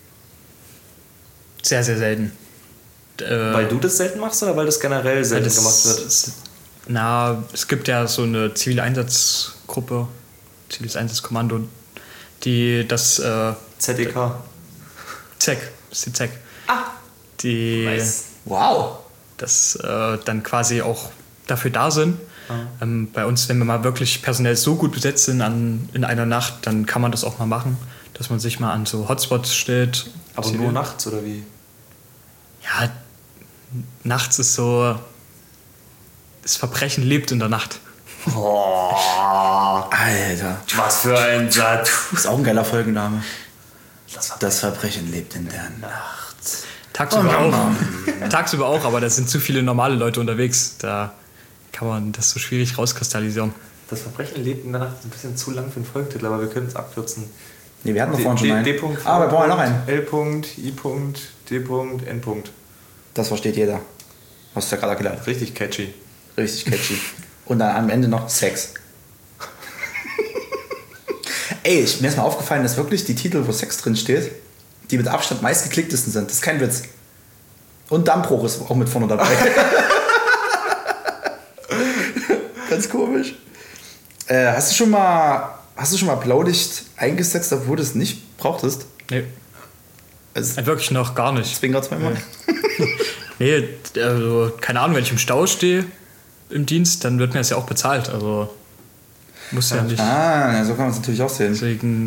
Sehr, sehr selten. Äh, Weil du das selten machst oder weil das generell selten das- gemacht wird? es- Na, es gibt ja so eine zivile Einsatzgruppe, ziviles Einsatzkommando, die das äh, Z E K. Z E C, das ist die Z E C. Ah. Die Nice. Wow. das äh, dann quasi auch dafür da sind. Ähm, bei uns, wenn wir mal wirklich personell so gut besetzt sind an, in einer Nacht, dann kann man das auch mal machen, dass man sich mal an so Hotspots stellt. Aber Zivil. nur nachts oder wie? Ja, nachts ist so, das Verbrechen lebt in der Nacht. Oh, Alter. was für ein Satz. Das ist auch ein geiler Folgenname. Das war Das Verbrechen lebt in der Nacht. Tagsüber auch. Tagsüber auch, aber da sind zu viele normale Leute unterwegs. Da kann man das so schwierig rauskristallisieren. Das Verbrechen lebt in der Nacht ist ein bisschen zu lang für einen Folgetitel, aber wir können es abkürzen. Nee, wir hatten doch D- vorhin schon D- einen. D-Punkt, Ah, wir brauchen ja noch einen. L. I. D. N. Das versteht jeder. Hast du ja gerade gelernt. Richtig catchy. Richtig catchy. Und dann am Ende noch Sex. Ey, ich, mir ist mal aufgefallen, dass wirklich die Titel, wo Sex drin steht, die mit Abstand meistgeklicktesten sind. Das ist kein Witz. Und Dammbruch ist auch mit vorne dabei. Ganz komisch. Äh, hast du schon mal, hast du schon mal Blaulicht eingesetzt, obwohl du es nicht brauchtest? Nee, Also, äh, wirklich noch gar nicht. Zwinger zweimal. Nee, also keine Ahnung, wenn ich im Stau stehe im Dienst, dann wird mir das ja auch bezahlt. Also muss ja nicht. Ah, so kann man es natürlich auch sehen. Deswegen,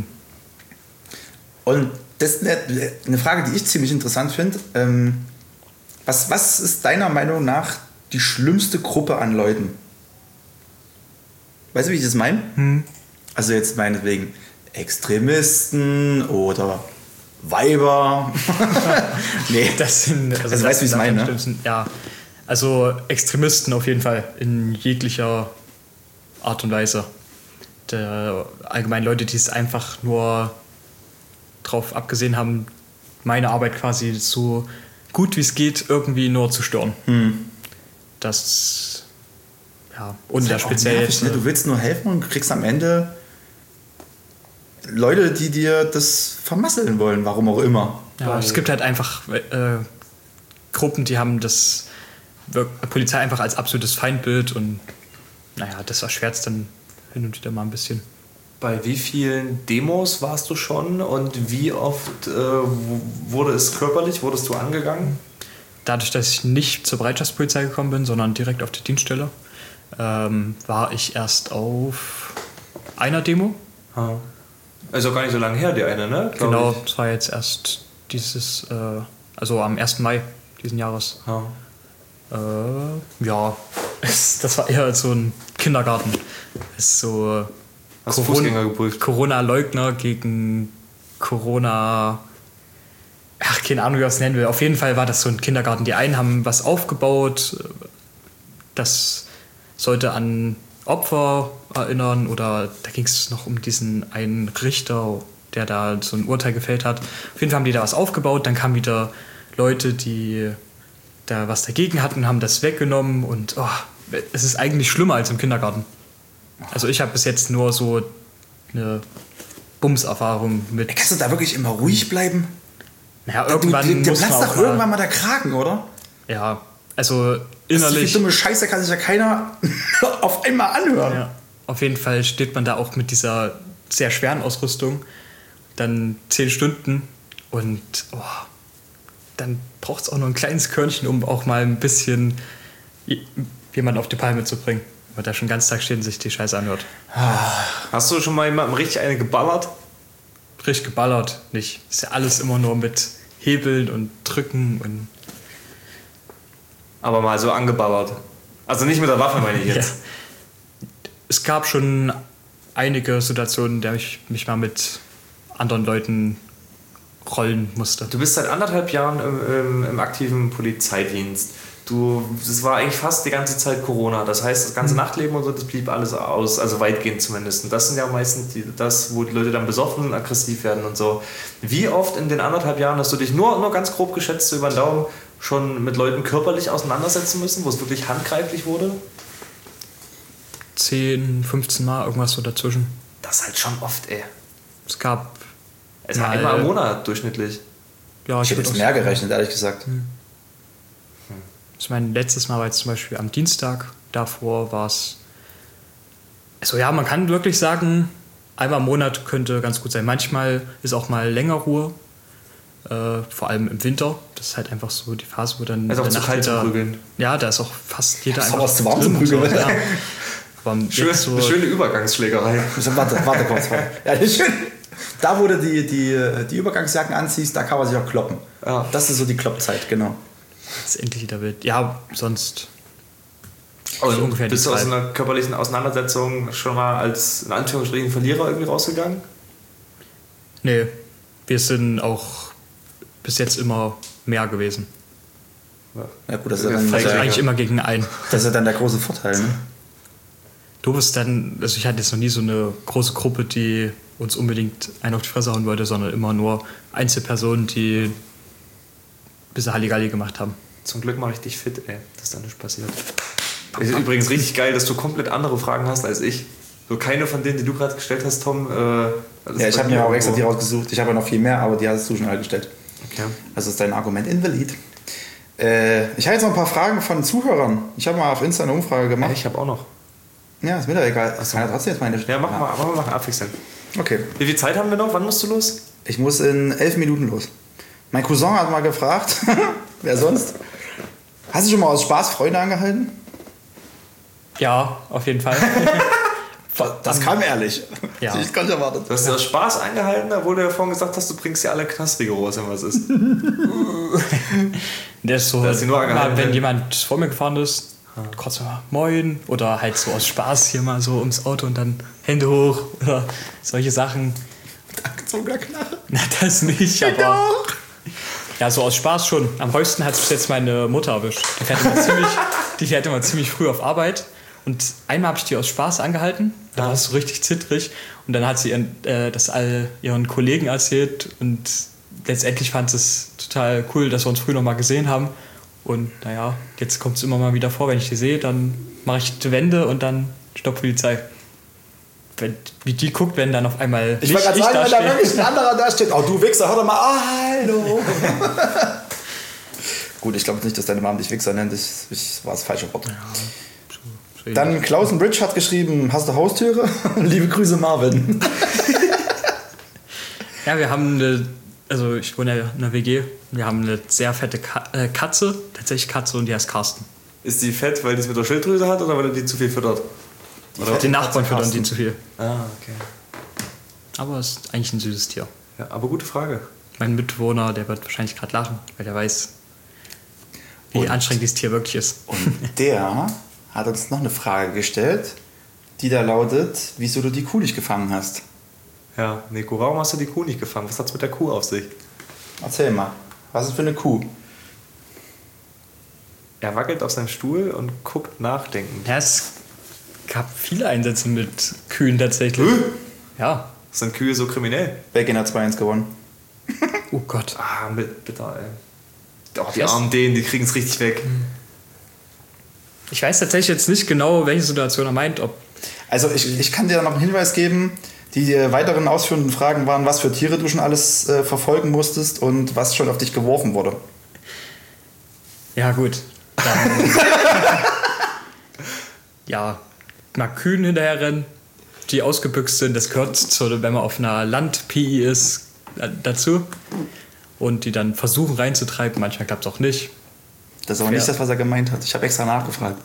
Und das ist eine, eine Frage, die ich ziemlich interessant finde. Ähm, was, was ist deiner Meinung nach die schlimmste Gruppe an Leuten? Weißt du, wie ich das meine? Hm. Also jetzt meinetwegen Extremisten oder Weiber. Nee, das sind. Also das weißt du, wie ich es sind meine, am ne? schlimmsten. Ja, also Extremisten auf jeden Fall in jeglicher Art und Weise. Der, allgemein Leute, die es einfach nur drauf abgesehen haben, meine Arbeit quasi so gut wie es geht irgendwie nur zu stören. Hm. Das, ja, und ist da halt auch speziell nervig, jetzt, ne? Du willst nur helfen und kriegst am Ende Leute, die dir das vermasseln wollen, warum auch immer. ja, es gibt halt einfach äh, Gruppen, die haben das Wir- Polizei einfach als absolutes Feindbild und naja, das erschwert es dann hin und wieder mal ein bisschen. Bei wie vielen Demos warst du schon und wie oft äh, w- wurde es körperlich, wurdest du angegangen? Dadurch, dass ich nicht zur Bereitschaftspolizei gekommen bin, sondern direkt auf die Dienststelle, ähm, war ich erst auf einer Demo. Ha. Also gar nicht so lange her, die eine, ne? Glaub Genau, ich. das war jetzt erst dieses, äh, also am ersten Mai diesen Jahres. Ha. Äh, ja, es, das war eher so ein Kindergarten. Es ist so Hast Fußgänger geprüft? Corona-Leugner gegen Corona. Ach, keine Ahnung, wie man es nennen will. Auf jeden Fall war das so ein Kindergarten. Die einen haben was aufgebaut, das sollte an Opfer erinnern, oder da ging es noch um diesen einen Richter, der da so ein Urteil gefällt hat. Auf jeden Fall haben die da was aufgebaut, dann kamen wieder Leute, die da was dagegen hatten, haben das weggenommen und oh, es ist eigentlich schlimmer als im Kindergarten. Also ich habe bis jetzt nur so eine Bums-Erfahrung mit... Kannst du da wirklich immer ruhig bleiben? Naja, irgendwann du, du, muss man platzt auch doch irgendwann mal der Kragen, oder? Ja, also innerlich... Das ist so dumme Scheiße, kann sich ja keiner auf einmal anhören. Ja, auf jeden Fall steht man da auch mit dieser sehr schweren Ausrüstung dann zehn Stunden und oh, dann braucht es auch noch ein kleines Körnchen, um auch mal ein bisschen jemanden auf die Palme zu bringen. Weil da schon den ganzen Tag steht und sich die Scheiße anhört. Hast du schon mal jemandem richtig eine geballert? Richtig geballert nicht. Ist ja alles immer nur mit Hebeln und Drücken und... Aber mal so angeballert. Also nicht mit der Waffe, meine ich jetzt. Ja. Es gab schon einige Situationen, in der ich mich mal mit anderen Leuten rollen musste. Du bist seit anderthalb Jahren im, im, im aktiven Polizeidienst. Du, das war eigentlich fast die ganze Zeit Corona. Das heißt, das ganze mhm. Nachtleben und so, das blieb alles aus, also weitgehend zumindest. Und das sind ja meistens die, das, wo die Leute dann besoffen und aggressiv werden und so. Wie oft in den anderthalb Jahren hast du dich nur, nur ganz grob geschätzt so über den Daumen schon mit Leuten körperlich auseinandersetzen müssen, wo es wirklich handgreiflich wurde? zehn, fünfzehn Mal, irgendwas so dazwischen. Das ist halt schon oft, ey. Es gab... Es war einmal im Monat durchschnittlich. Ja, ich, ich hätte jetzt mehr gerechnet, ehrlich gesagt. Hm. Ich meine, letztes Mal war jetzt zum Beispiel am Dienstag, davor war es... Also ja, man kann wirklich sagen, einmal im Monat könnte ganz gut sein. Manchmal ist auch mal länger Ruhe, äh, vor allem im Winter. Das ist halt einfach so die Phase, wo dann... Also auch zu kalt zu prügeln. Ja, da ist auch fast jeder das einfach... Das ist auch was zu warm zu prügeln. Ja. Schön, so eine schöne Übergangsschlägerei. Warte, warte kurz. Ja, schön. Da, wo du die, die, die Übergangsjacken anziehst, da kann man sich auch kloppen. Ja. Das ist so die Kloppzeit, genau. Das ist endlich wieder wild. Ja, sonst... Und ungefähr bist du aus einer körperlichen Auseinandersetzung schon mal als, in Anführungsstrichen, Verlierer irgendwie rausgegangen? Nee, wir sind auch bis jetzt immer mehr gewesen. Ja gut, das ist ja dann eigentlich, eigentlich immer gegen einen. Das ist ja dann der große Vorteil, ne? Du bist dann, also ich hatte jetzt noch nie so eine große Gruppe, die uns unbedingt einen auf die Fresse hauen wollte, sondern immer nur Einzelpersonen, die ein bisschen Halligalli gemacht haben. Zum Glück mache ich dich fit, ey, dass da nichts passiert. Es ist übrigens richtig geil, dass du komplett andere Fragen hast als ich. So keine von denen, die du gerade gestellt hast, Tom. Äh, ja, ich habe mir auch extra die rausgesucht. Ich habe ja noch viel mehr, aber die hast du schon alle gestellt. Okay. Also ist dein Argument invalid. Äh, ich habe jetzt noch ein paar Fragen von Zuhörern. Ich habe mal auf Insta eine Umfrage gemacht. Ja, ich habe auch noch. Ja, ist mir doch egal. Das kann ja trotzdem jetzt meine... Ja, mach ja. mal, aber wir machen abwechselnd. Okay. Wie viel Zeit haben wir noch? Wann musst du los? Ich muss in elf Minuten los. Mein Cousin hat mal gefragt, wer sonst? Hast du schon mal aus Spaß Freunde angehalten? Ja, auf jeden Fall. Das kam ehrlich. Ja. Ich gar nicht erwartet. Du hast ja aus Spaß angehalten, obwohl du ja vorhin gesagt hast, du bringst ja alle Knastrigoros, wenn was ist. Der ist so, da ist nur mal, wenn jemand vor mir gefahren ist, kurz mal Moin oder halt so aus Spaß hier mal so ums Auto und dann Hände hoch oder solche Sachen. Angezogener Knarre? Na, das nicht, aber... Doch. Ja, so aus Spaß schon. Am häufigsten hat es bis jetzt meine Mutter erwischt. Die fährt immer ziemlich, die fährt immer ziemlich früh auf Arbeit. Und einmal habe ich die aus Spaß angehalten. Da war es so richtig zittrig. Und dann hat sie ihren, äh, das all ihren Kollegen erzählt. Und letztendlich fand es total cool, dass wir uns früh noch mal gesehen haben. Und naja, jetzt kommt es immer mal wieder vor, wenn ich die sehe, dann mache ich die Wende und dann Stopp Polizei. Wenn, wie die guckt, wenn dann auf einmal ich wollte gerade sagen, wenn da wirklich ein anderer da steht, oh du Wichser, hör doch mal, oh, hallo. Gut, ich glaube nicht, dass deine Mom dich Wichser nennt, ich, ich war das falsche Wort. Ja, dann Klausen Bridge hat geschrieben, hast du Haustüre? Liebe Grüße Marvin. Ja, wir haben eine, also ich wohne ja in einer W G, wir haben eine sehr fette Katze, tatsächlich Katze, und die heißt Carsten. Ist die fett, weil die es mit der Schilddrüse hat oder weil er die zu viel füttert? Oder die Nachbarn füttern die zu viel. Ah, okay. Aber es ist eigentlich ein süßes Tier. Ja, aber gute Frage. Mein Mitbewohner, der wird wahrscheinlich gerade lachen, weil der weiß, wie und, anstrengend dieses Tier wirklich ist. Und der hat uns noch eine Frage gestellt, die da lautet, wieso du die Kuh nicht gefangen hast. Ja, Nico, warum hast du die Kuh nicht gefangen? Was hat's mit der Kuh auf sich? Erzähl mal, was ist für eine Kuh? Er wackelt auf seinem Stuhl und guckt nachdenkend. Ja, es gab viele Einsätze mit Kühen tatsächlich. Äh? Ja. Sind Kühe so kriminell? Belgien hat zwei eins gewonnen. Oh Gott. Ah, bitter, ey. Oh, die armen Dänen, die kriegen es richtig weg. Ich weiß tatsächlich jetzt nicht genau, welche Situation er meint. Ob Also ich, ich kann dir noch einen Hinweis geben. Die weiteren ausführenden Fragen waren, was für Tiere du schon alles äh, verfolgen musstest und was schon auf dich geworfen wurde. Ja, gut. Dann, ja, mal Kühen hinterherrennen, die ausgebüxt sind. Das gehört zu, wenn man auf einer Land-P I ist, dazu. Und die dann versuchen reinzutreiben. Manchmal klappt es auch nicht. Das ist aber Ja. nicht das, was er gemeint hat. Ich habe extra nachgefragt.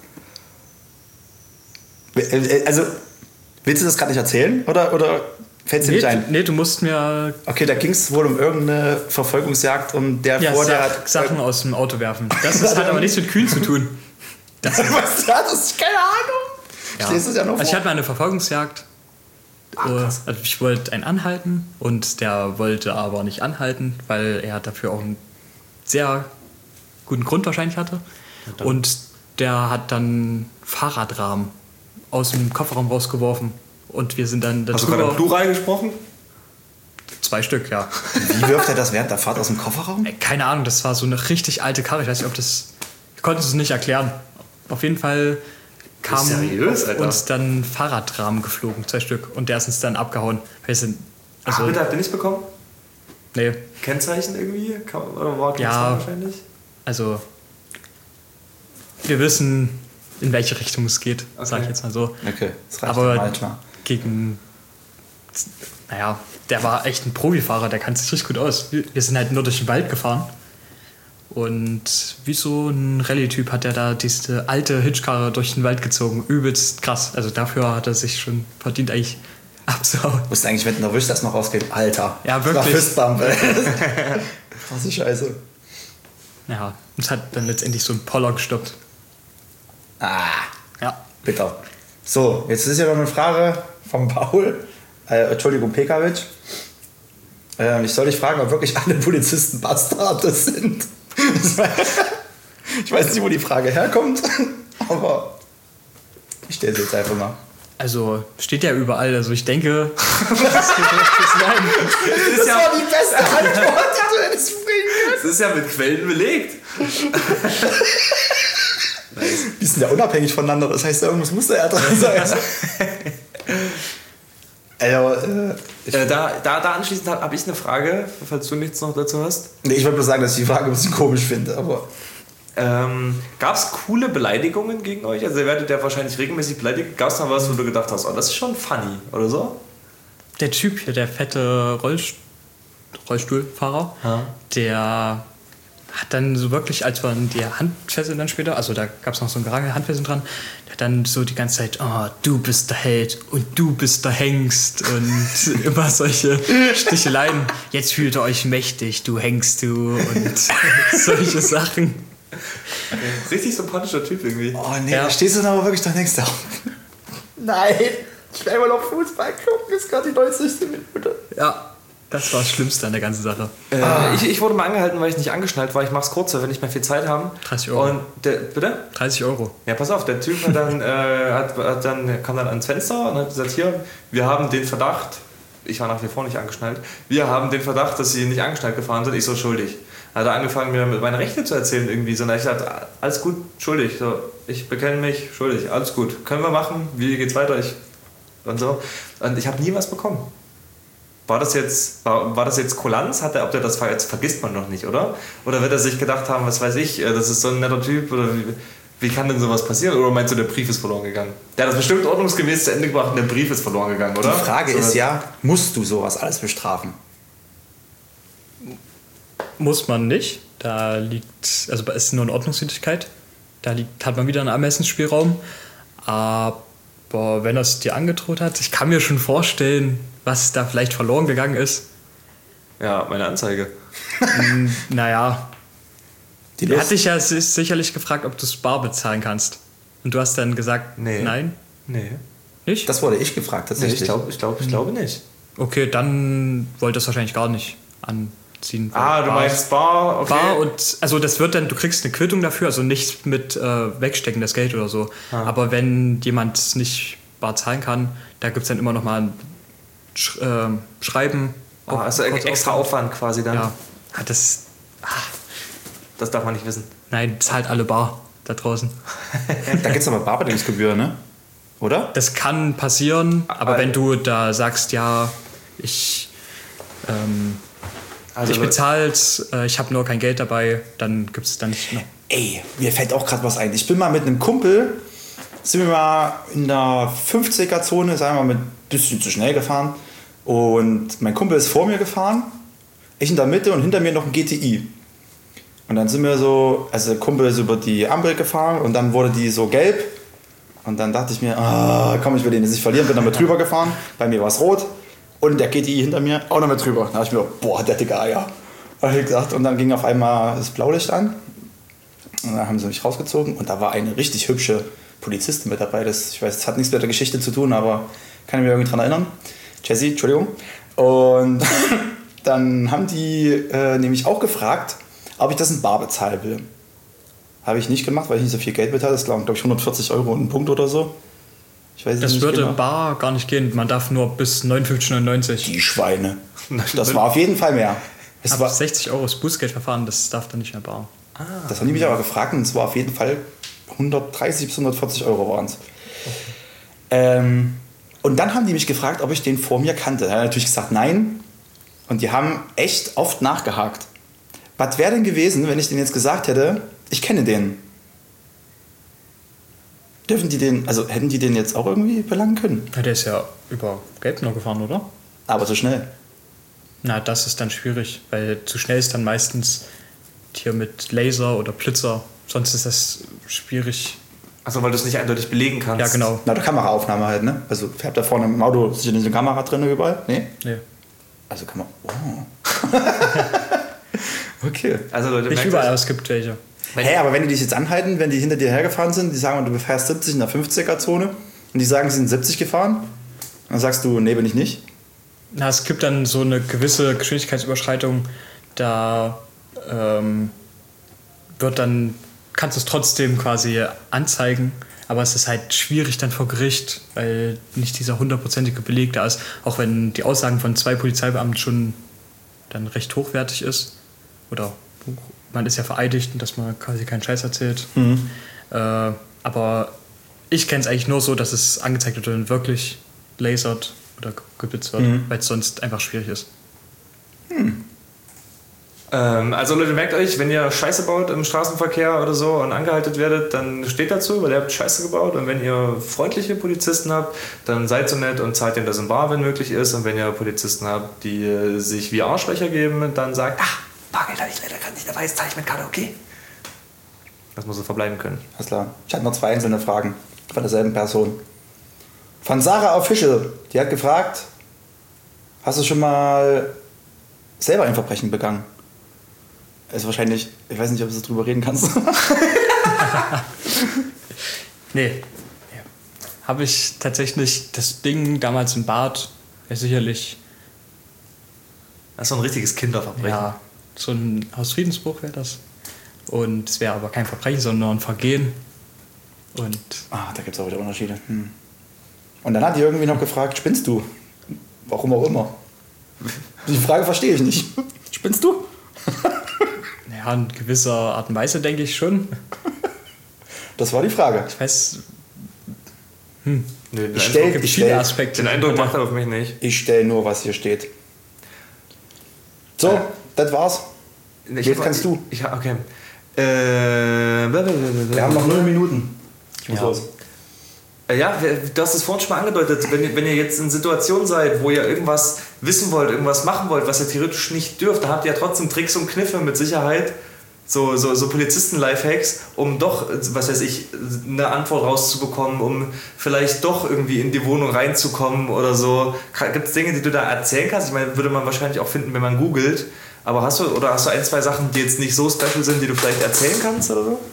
Also, willst du das gerade nicht erzählen? Oder, oder fällt es dir Nee, nicht ein? nee, du musst mir Okay, da ging es wohl um irgendeine Verfolgungsjagd und der ja, vor der Sa- hat... Sachen aus dem Auto werfen. Das ist, hat aber nichts mit Kühen zu tun. Das ist, Was hat das? Keine Ahnung. Ich lese es ja noch vor. Also ich hatte mal eine Verfolgungsjagd. Ach, Äh, krass. also ich wollte einen anhalten und der wollte aber nicht anhalten, weil er dafür auch einen sehr guten Grund wahrscheinlich hatte. Und der hat dann Fahrradrahmen aus dem Kofferraum rausgeworfen. Und wir sind dann Hast dazu... du gerade im Plural gesprochen? Zwei Stück, ja. Wie wirft er das während der Fahrt aus dem Kofferraum? Ey, keine Ahnung, das war so eine richtig alte Karre. Ich weiß nicht, ob das... Ich konnte es nicht erklären. Auf jeden Fall kamen seriös, auf Alter? uns dann Fahrradrahmen geflogen, zwei Stück. Und der ist uns dann abgehauen. Wir sind, Also, also, Ach, bitte, habt ihr nichts bekommen? nee, Kennzeichen irgendwie? Kann- Oder war Kennzeichen Ja. wahrscheinlich? also wir wissen, in welche Richtung es geht, Okay. sage ich jetzt mal so. Okay, das reicht Aber manchmal. gegen, naja, der war echt ein Profifahrer, der kannte sich richtig gut aus. Wir wir sind halt nur durch den Wald gefahren. Und wie so ein Rallye-Typ hat er da diese alte Hitchkarre durch den Wald gezogen. Übelst krass. Also dafür hat er sich schon verdient, eigentlich abzuhauen. Musst eigentlich, wenn du nervös das noch rausgehen. Alter. Ja, Das war wirklich. Fistbump, ey. Krasse Scheiße. Ja, und es hat dann letztendlich so ein Poller gestoppt. Ah, Ja. bitter. So, jetzt ist ja noch eine Frage von Paul. Äh, Entschuldigung, Pekawitsch. Äh, ich soll dich fragen, ob wirklich alle Polizisten Bastarde sind. Ich weiß nicht, wo die Frage herkommt, aber ich stelle sie jetzt einfach mal. Also steht ja überall. Also ich denke, das ist, das nein. Das war die beste Antwort, die du hättest bringen können. Das ist ja mit Quellen belegt. Die sind ja unabhängig voneinander, das heißt, irgendwas muss da ja dran sein. Also, äh, ich, Äh, da, da, da anschließend habe hab ich eine Frage, falls du nichts noch dazu hast. nee, ich wollte nur sagen, dass ich die Frage ein bisschen komisch finde, aber Ähm, Gab es coole Beleidigungen gegen euch? Also ihr werdet ja wahrscheinlich regelmäßig beleidigt. Gab es noch was, wo du gedacht hast, oh, das ist schon funny oder so? Der Typ hier, der fette Rollst Rollstuhlfahrer, Ja. der hat dann so wirklich, als wir die Handfesseln dann später, also da gab es noch so ein Gerangel, Handfesseln dran, der hat dann so die ganze Zeit, oh, du bist der Held und du bist der Hengst und immer solche Sticheleien. Jetzt fühlt ihr euch mächtig, du Hengst, du und solche Sachen. Richtig sympathischer Typ irgendwie. oh nee, Ja. da stehst du dann aber wirklich da denkst du, nein, ich will immer noch Fußball gucken, ist gerade die neunzigste Minute. Ja, das war das Schlimmste an der ganzen Sache. Äh, ich, ich wurde mal angehalten, weil ich nicht angeschnallt war. Ich mach's kurz, weil wir nicht mehr viel Zeit haben. dreißig Euro. Und der, bitte? dreißig Euro. Ja, pass auf, der Typ hat dann, äh, hat, hat dann, kam dann ans Fenster und hat gesagt, hier, wir haben den Verdacht, ich war nach wie vor nicht angeschnallt, wir haben den Verdacht, dass sie nicht angeschnallt gefahren sind, ich so schuldig. Dann hat er angefangen, mir meine Rechte zu erzählen irgendwie, so, und ich gesagt, alles gut, schuldig, so, ich bekenne mich, schuldig, alles gut, können wir machen, wie geht's weiter, ich, und so. Und ich habe nie was bekommen. War das jetzt, war, war das jetzt Kulanz? Hat er, ob der das jetzt vergisst man noch nicht, oder? Oder wird er sich gedacht haben, was weiß ich, das ist so ein netter Typ, oder wie, wie kann denn sowas passieren? Oder meinst du, der Brief ist verloren gegangen? Der hat das bestimmt ordnungsgemäß zu Ende gebracht und der Brief ist verloren gegangen, oder? Die Frage so, ist ja, musst du sowas alles bestrafen? Muss man nicht. Da liegt, also es ist nur eine Ordnungswidrigkeit. Da liegt, hat man wieder einen Ermessensspielraum. Aber wenn er es dir angedroht hat, ich kann mir schon vorstellen, was da vielleicht verloren gegangen ist. Ja, meine Anzeige. Hm, naja, Die er Lust? hat dich ja s- sicherlich gefragt, ob du es bar bezahlen kannst. Und du hast dann gesagt, Nee. nein, Nee. nicht? Das wurde ich gefragt, Nee, tatsächlich. ich glaube ich glaub, ich glaube nicht. Okay, dann wollte es wahrscheinlich gar nicht anziehen. weil Ah, du bar- meinst Bar, okay. Bar und also das wird dann, du kriegst eine Quittung dafür, also nicht mit äh, Wegstecken das Geld oder so. Ah. Aber wenn jemand es nicht bar zahlen kann, da gibt es dann immer noch mal ein Sch äh, Schreiben. Ah, also kurz extra Aufwand quasi dann. Ja, Ah, das. Ah. Das darf man nicht wissen. Nein, zahlt alle bar da draußen. Da gibt es aber Bearbeitungsgebühr, ne? Oder? Das kann passieren, aber wenn du da sagst, ja, ich, ähm, Also ich bezahle, äh, ich habe nur kein Geld dabei, dann gibt es dann nicht noch. Ey, mir fällt auch gerade was ein. Ich bin mal mit einem Kumpel, sind wir mal in der fünfziger-Zone, sagen wir mal, ein bisschen zu schnell gefahren. Und mein Kumpel ist vor mir gefahren, ich in der Mitte und hinter mir noch ein G T I. Und dann sind wir so, also der Kumpel ist über die Ampel gefahren und dann wurde die so gelb. Und dann dachte ich mir, ah, komm, ich will den jetzt nicht verlieren, bin dann mit drüber gefahren. Bei mir war es rot und der G T I hinter mir auch noch mit drüber. Da habe ich mir, boah, der dicke Eier. Hab ich gesagt. Und dann ging auf einmal das Blaulicht an. Und dann haben sie mich rausgezogen und da war eine richtig hübsche Polizistin mit dabei. Das, ich weiß, das hat nichts mit der Geschichte zu tun, aber kann ich mich irgendwie dran erinnern. Jessie, Entschuldigung. Und dann haben die äh, nämlich auch gefragt, ob ich das in bar bezahlen will. Habe ich nicht gemacht, weil ich nicht so viel Geld bezahlt habe. Das waren, glaube ich, hundertvierzig Euro und ein Punkt oder so. Ich weiß Das nicht würde genau. in bar gar nicht gehen. Man darf nur bis neunundfünfzig neunundneunzig. Die Schweine. Das war auf jeden Fall mehr. Es Ab war, sechzig Euro das Bußgeldverfahren, das darf dann nicht mehr bar. das haben die mich aber gefragt und es war auf jeden Fall hundertdreißig bis hundertvierzig Euro waren es. Okay. Ähm, und dann haben die mich gefragt, ob ich den vor mir kannte. Da habe ich natürlich gesagt, nein. Und die haben echt oft nachgehakt. Was wäre denn gewesen, wenn ich denen jetzt gesagt hätte, ich kenne den? Dürfen die den, also hätten die den jetzt auch irgendwie belangen können? Ja, der ist ja über Gelb nur gefahren, oder? Aber so schnell. Na, das ist dann schwierig, weil zu schnell ist dann meistens hier mit Laser oder Blitzer. Sonst ist das schwierig. Achso, weil du es nicht eindeutig belegen kannst. Ja, genau. Na, der Kameraaufnahme halt, ne? Also fährt da vorne im Auto sicher nicht eine Kamera drin überall? Nee? Nee. Also kann man. Oh. Okay. Also Leute, Nicht merkt überall, euch- aber es gibt welche. Hä, hey, aber wenn die dich jetzt anhalten, wenn die hinter dir hergefahren sind, die sagen, du fährst siebzig in der fünfziger-Zone und die sagen, sie sind siebzig gefahren, dann sagst du, nee, bin ich nicht. Na, es gibt dann so eine gewisse Geschwindigkeitsüberschreitung, da ähm, wird dann, kannst du es trotzdem quasi anzeigen, aber es ist halt schwierig dann vor Gericht, weil nicht dieser hundertprozentige Beleg da ist, auch wenn die Aussagen von zwei Polizeibeamten schon dann recht hochwertig ist oder man ist ja vereidigt, dass man quasi keinen Scheiß erzählt. Mhm. Äh, aber ich kenne es eigentlich nur so, dass es angezeigt wird und wirklich lasert oder geblitzt wird, Mhm. weil es sonst einfach schwierig ist. Ähm, also Leute, merkt euch, wenn ihr Scheiße baut im Straßenverkehr oder so und angehalten werdet, dann steht dazu, weil ihr habt Scheiße gebaut. Und wenn ihr freundliche Polizisten habt, dann seid so nett und zahlt ihnen das in bar, wenn möglich ist. Und wenn ihr Polizisten habt, die äh, sich wie Arschlöcher geben, dann sagt, ach, Bargeld habe ich leider gerade nicht dabei, jetzt zahle ich mit Karte, okay? Das muss so verbleiben können. Alles klar. Ich hatte noch zwei einzelne Fragen von derselben Person. Von Sarah Official. Die hat gefragt, hast du schon mal selber ein Verbrechen begangen? Ist wahrscheinlich, ich weiß nicht, ob du darüber reden kannst. Nee. Habe ich tatsächlich das Ding damals im Bad, wäre sicherlich Das ist so ein richtiges Kinderverbrechen. ja, so ein Hausfriedensbruch wäre das. Und es wäre aber kein Verbrechen, sondern ein Vergehen. Und Ah, da gibt es auch wieder Unterschiede. Hm. Und dann hat die irgendwie noch gefragt, spinnst du? Warum auch immer. Die Frage verstehe ich nicht. Spinnst du? ja, in gewisser Art und Weise denke ich schon. Das war die Frage. Ich weiß, Nee, den, Ich stell- Eindruck, gibt ich viele stell- Aspekte. den Eindruck macht er auf mich nicht. Ich stelle nur, was hier steht. So, Äh. das war's. Ich Jetzt hab- kannst du. Ich, okay. Äh, blablabla. Wir haben noch null Minuten. Ich muss Ja. los. Äh, Ja, wir- du hast es vorhin schon mal angedeutet, wenn ihr, wenn ihr jetzt in Situationen seid, wo ihr irgendwas wissen wollt, irgendwas machen wollt, was ihr theoretisch nicht dürft, da habt ihr ja trotzdem Tricks und Kniffe mit Sicherheit, so, so, so Polizisten-Lifehacks, um doch, was weiß ich, eine Antwort rauszubekommen, um vielleicht doch irgendwie in die Wohnung reinzukommen oder so. Gibt es Dinge, die du da erzählen kannst? Ich meine, würde man wahrscheinlich auch finden, wenn man googelt, aber hast du, oder hast du ein, zwei Sachen, die jetzt nicht so special sind, die du vielleicht erzählen kannst oder so?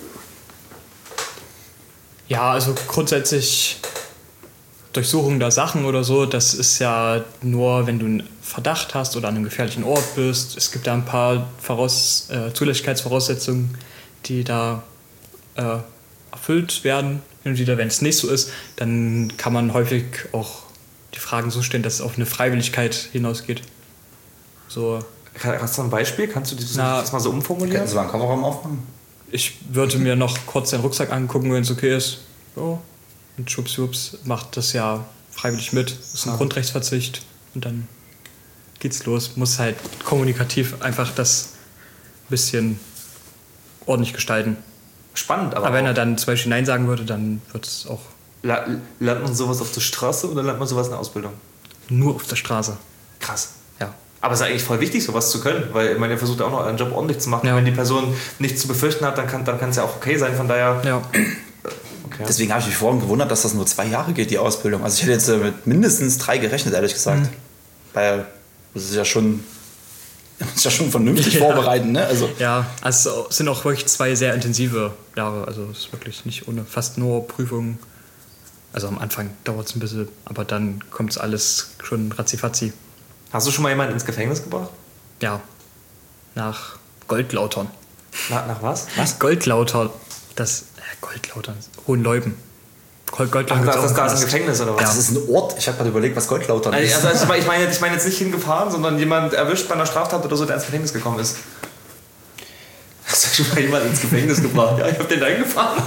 Ja, also grundsätzlich Durchsuchung der Sachen oder so, das ist ja nur, wenn du einen Verdacht hast oder an einem gefährlichen Ort bist. Es gibt da ein paar Voraus äh, Zulässigkeitsvoraussetzungen, die da äh, erfüllt werden. Hin und wieder, wenn es nicht so ist, dann kann man häufig auch die Fragen so stellen, dass es auf eine Freiwilligkeit hinausgeht. So, Hast du ein Beispiel? Kannst du das, Na, das mal so umformulieren? Kannst du mal einen Kofferraum aufmachen? Ich würde mir noch kurz den Rucksack angucken, wenn es okay ist. So. Und schwuppswupps macht das ja freiwillig mit. Das ist ein Ah. Grundrechtsverzicht. Und dann geht's los. Muss halt kommunikativ einfach das ein bisschen ordentlich gestalten. Spannend, aber, Aber wenn auch. er dann zum Beispiel Nein sagen würde, dann wird es auch La- Lernt man sowas auf der Straße oder lernt man sowas in der Ausbildung? nur auf der Straße. Krass. Ja. Aber es ist eigentlich voll wichtig, sowas zu können, weil ich meine, ihr versucht ja auch noch euren Job ordentlich zu machen. Ja. Wenn die Person nichts zu befürchten hat, dann kann dann kann es ja auch okay sein. Von daher. Ja. Okay. Deswegen habe ich mich vorhin gewundert, dass das nur zwei Jahre geht, die Ausbildung. Also ich hätte jetzt äh, mit mindestens drei gerechnet, ehrlich gesagt. Mhm. Weil das ist ja schon, das ist ja schon vernünftig Ja. vorbereiten, ne? Also Ja, also es sind auch wirklich zwei sehr intensive Jahre. Also es ist wirklich nicht ohne, fast nur Prüfungen. Also am Anfang dauert es ein bisschen, aber dann kommt es alles schon ratzifatzi. Hast du schon mal jemanden ins Gefängnis gebracht? Ja, nach Goldlautern. Na, nach was? Was? Goldlautern. Das, äh, Goldlautern, Hohenleuben. Gold, Ach, Goldlautern das, gibt's das, auch da im ist ein Knast. Gefängnis oder was? Ja. das ist ein Ort. Ich habe gerade überlegt, was Goldlautern ist. Also, also ich meine ich meine jetzt nicht hingefahren, sondern jemand erwischt bei einer Straftat oder so, der ins Gefängnis gekommen ist. Hast du schon mal jemanden ins Gefängnis gebracht? Ja, ich hab den eingefahren.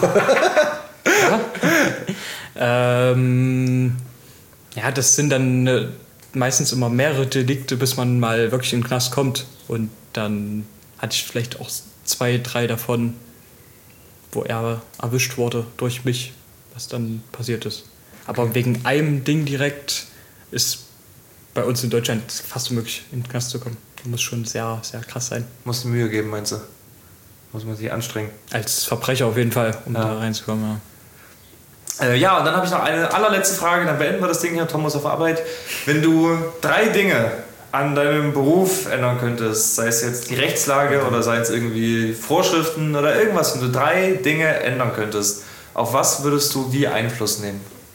Ähm, ja, das sind dann äh, meistens immer mehrere Delikte, bis man mal wirklich in den Knast kommt. Und dann hatte ich vielleicht auch zwei, drei davon, wo er erwischt wurde durch mich, was dann passiert ist. Aber wegen einem Ding direkt ist bei uns in Deutschland fast unmöglich, in den Knast zu kommen. Das muss schon sehr, sehr krass sein. Muss Mühe geben, meinst du? Muss man sich anstrengen. Als Verbrecher auf jeden Fall, um Ja. da reinzukommen. Ja. Äh, ja, und dann habe ich noch eine allerletzte Frage, dann beenden wir das Ding hier, Tom muss auf Arbeit. Wenn du drei Dinge an deinem Beruf ändern könntest, sei es jetzt die Rechtslage oder sei es irgendwie Vorschriften oder irgendwas, wenn du drei Dinge ändern könntest, auf was würdest du wie Einfluss nehmen?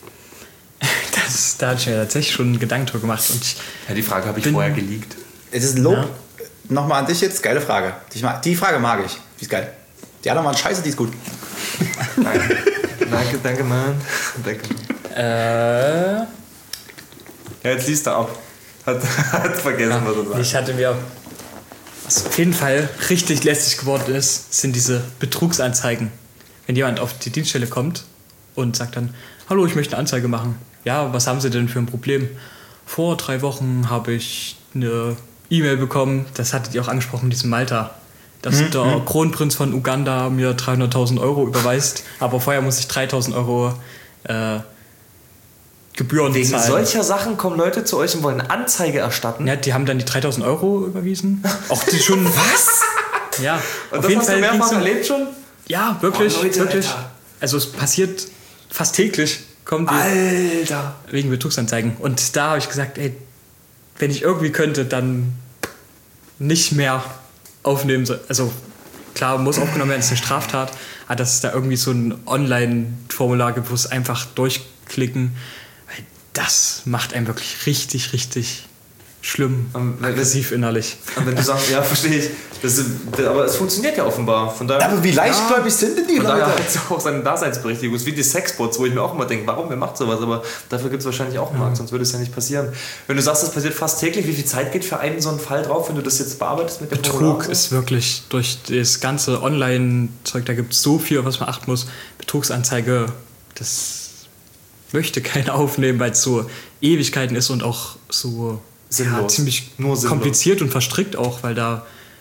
Das, da hatte ich mir tatsächlich schon einen Gedanken drüber gemacht. Und ich, Ja, die Frage habe ich Bin- vorher geleakt. Es ist ein Lob. Ja. Nochmal an dich jetzt, geile Frage. Die, mag- die Frage mag ich. Die ist geil. Die anderen waren scheiße, die ist gut. Danke, danke, danke, Mann. Danke. äh, Ja, jetzt liest er ab. Hat, hat vergessen, was er sagt. ich hatte mir, was auf jeden Fall richtig lästig geworden ist, sind diese Betrugsanzeigen. Wenn jemand auf die Dienststelle kommt und sagt dann, hallo, ich möchte eine Anzeige machen. Ja, was haben Sie denn für ein Problem? Vor drei Wochen habe ich eine E-Mail bekommen, das hattet ihr auch angesprochen, mit diesem Malta, dass Mhm. der Kronprinz von Uganda mir dreihunderttausend Euro überweist, aber vorher muss ich dreitausend Euro äh, Gebühren Wegen zahlen. solcher Sachen kommen Leute zu euch und wollen Anzeige erstatten. Ja, die haben dann die dreitausend Euro überwiesen. Auch die schon. Was? Ja, Und auf das jeden hast du Fall mehrfach ging's um- erlebt schon? Ja, wirklich, Oh, Leute, wirklich. Alter. Also es passiert fast täglich, kommt die Alter. wegen Betrugsanzeigen. Und da habe ich gesagt, ey, wenn ich irgendwie könnte, dann nicht mehr aufnehmen. so- Also klar, muss aufgenommen werden, ist eine Straftat, aber dass es da irgendwie so ein Online-Formular gibt, wo es einfach durchklicken, weil das macht einen wirklich richtig, richtig schlimm, Und wenn- aggressiv innerlich. Und wenn du sagst, ja, verstehe ich. Das ist, aber es funktioniert ja offenbar. Von daher, Aber wie leichtgläubig sind denn die von daher Leute? hat es auch seine Daseinsberechtigung. Es ist wie die Sexbots, wo ich mir auch immer denke, warum, wer macht sowas? Aber dafür gibt es wahrscheinlich auch einen Markt, sonst würde es ja nicht passieren. Wenn du sagst, das passiert fast täglich, wie viel Zeit geht für einen so einen Fall drauf, wenn du das jetzt bearbeitest mit dem Betrug Formular? ist wirklich durch das ganze Online-Zeug, da gibt es so viel, was man achten muss. Betrugsanzeige, das möchte keiner aufnehmen, weil es so Ewigkeiten ist und auch so ja, Sinnlos. ziemlich Nur sinnlos. kompliziert und verstrickt auch, weil da,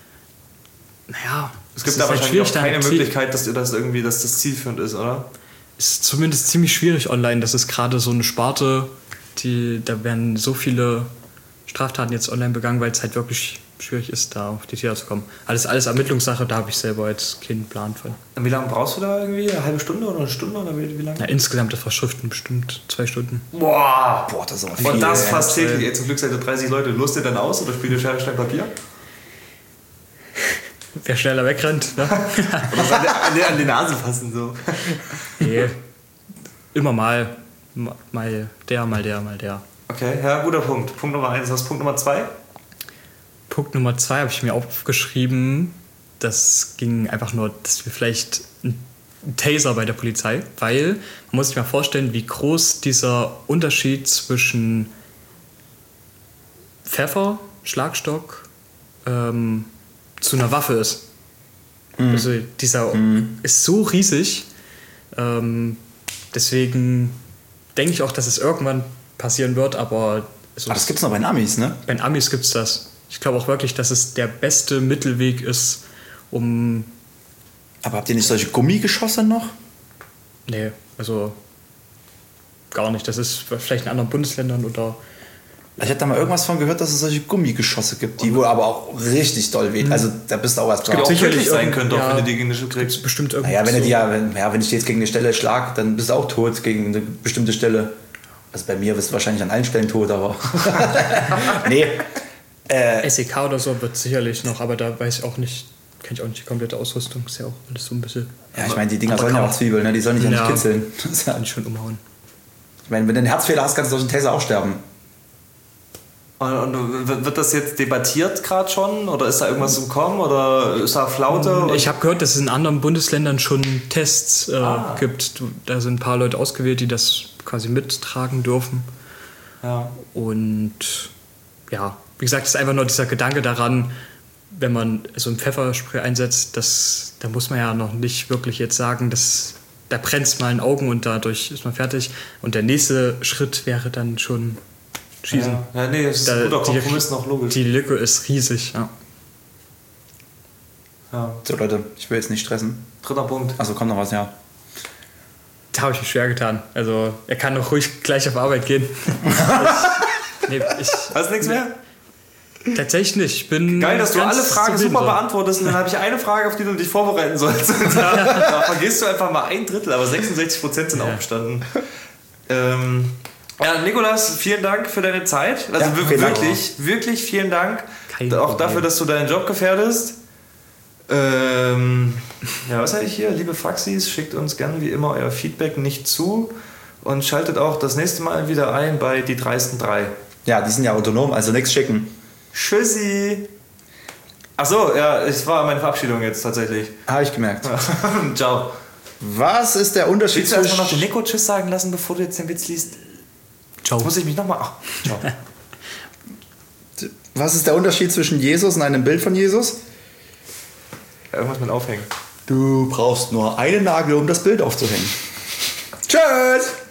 naja, Es gibt ist da halt wahrscheinlich schwierig, auch da keine ein Ziel- Möglichkeit, dass das irgendwie, dass das zielführend ist, oder? Ist zumindest ziemlich schwierig online. Das ist gerade so eine Sparte, die, da werden so viele Straftaten jetzt online begangen, weil es halt wirklich schwierig ist, da auf die Täter zu kommen. Alles, alles Ermittlungssache, da habe ich selber jetzt keinen Plan von. Und wie lange brauchst du da irgendwie? Eine halbe Stunde oder eine Stunde? Oder wie, wie lange? Na, insgesamt das Verschriften bestimmt zwei Stunden. Boah! Boah, das ist aber viel. Und das ey. fast täglich. Ey, zum Glück seid ihr dreißig Leute. Lust ihr dann aus oder spielt ihr Schere, Stein, Papier? Wer schneller wegrennt, ne? Oder so an, die, an, die, an die Nase fassen so. Nee. Immer mal. Ma- Mal der, mal der, mal der. Okay, ja, guter Punkt. Punkt Nummer eins. Was ist Punkt Nummer zwei? Punkt Nummer zwei habe ich mir aufgeschrieben. Das ging einfach nur, dass wir vielleicht ein Taser bei der Polizei, weil man muss sich mal vorstellen, wie groß dieser Unterschied zwischen Pfeffer, Schlagstock, ähm, zu einer Waffe ist. Mhm. Also dieser mhm. ist so riesig. Ähm, deswegen denke ich auch, dass es irgendwann passieren wird, aber... Also aber das gibt es noch bei den Amis, ne? Bei den Amis gibt es das. Ich glaube auch wirklich, dass es der beste Mittelweg ist, um... Aber habt ihr nicht solche Gummigeschosse noch? Nee, also gar nicht. Das ist vielleicht in anderen Bundesländern oder... Ich hätte da mal irgendwas von gehört, dass es solche Gummigeschosse gibt, die wohl aber auch richtig doll weht. Mhm. Also da bist du auch erst dran. Auch sicherlich sein könnte, ja, auch wenn du die gegen eine Stelle kriegst. Bestimmt irgendwie. Naja, wenn, so. die, ja, wenn, ja, wenn ich dir jetzt gegen eine Stelle schlag, dann bist du auch tot gegen eine bestimmte Stelle. Also bei mir bist du wahrscheinlich an allen Stellen tot, aber... nee. Äh, S E K oder so wird sicherlich noch, aber da weiß ich auch nicht, kenne ich auch nicht die komplette Ausrüstung. Ist ja auch alles so ein bisschen... Ja, ich meine, die Dinger sollen ja auch Zwiebeln, ne? Die sollen nicht, ja, nicht kitzeln. Das kann ich schon umhauen. Ich meine, wenn du einen Herzfehler hast, kannst du durch einen Taser auch sterben. Und, und wird das jetzt debattiert gerade schon? Oder ist da irgendwas im Kommen? Oder ist da Flaute? Ich habe gehört, dass es in anderen Bundesländern schon Tests äh, ah. gibt. Da sind ein paar Leute ausgewählt, die das quasi mittragen dürfen. Ja. Und ja, wie gesagt, es ist einfach nur dieser Gedanke daran, wenn man so ein Pfefferspray einsetzt, das, da muss man ja noch nicht wirklich jetzt sagen, dass da brennt mal in den Augen und dadurch ist man fertig. Und der nächste Schritt wäre dann schon schießen. Ja, ja nee, das ist da, ein guter Kompromiss, noch logisch. Die Lücke ist riesig, ja. ja. So Leute, ich will jetzt nicht stressen. Dritter Punkt. Also kommt noch was, ja. Da habe ich mich schwer getan. Also er kann doch ruhig gleich auf Arbeit gehen. ich, nee, ich, Hast du nichts mehr? Tatsächlich nicht. Ich bin Geil, dass du alle Fragen super beantwortest und dann habe ich eine Frage, auf die du dich vorbereiten sollst. da, da vergisst du einfach mal ein Drittel, aber sechsundsechzig Prozent sind ja. aufgestanden. Ähm, ja, Nikolas, vielen Dank für deine Zeit. Also ja, wirklich, Dank. wirklich vielen Dank. Kein auch Problem. Dafür, dass du deinen Job gefährdest. Ähm, ja, was habe ich hier? Liebe Faxis, schickt uns gerne wie immer euer Feedback nicht zu und schaltet auch das nächste Mal wieder ein bei die dreisten drei. Ja, die sind ja autonom, also nichts schicken. Tschüssi. Ach so, ja, es war meine Verabschiedung jetzt tatsächlich. Habe ich gemerkt. Ciao. Was ist der Unterschied zwischen... Willst du erstmal noch den Nico Tschüss sagen lassen, bevor du jetzt den Witz liest? Ciao. Muss ich mich nochmal... Ach, ciao. Was ist der Unterschied zwischen Jesus und einem Bild von Jesus? Ja, irgendwas mit Aufhängen. Du brauchst nur einen Nagel, um das Bild aufzuhängen. Tschüss!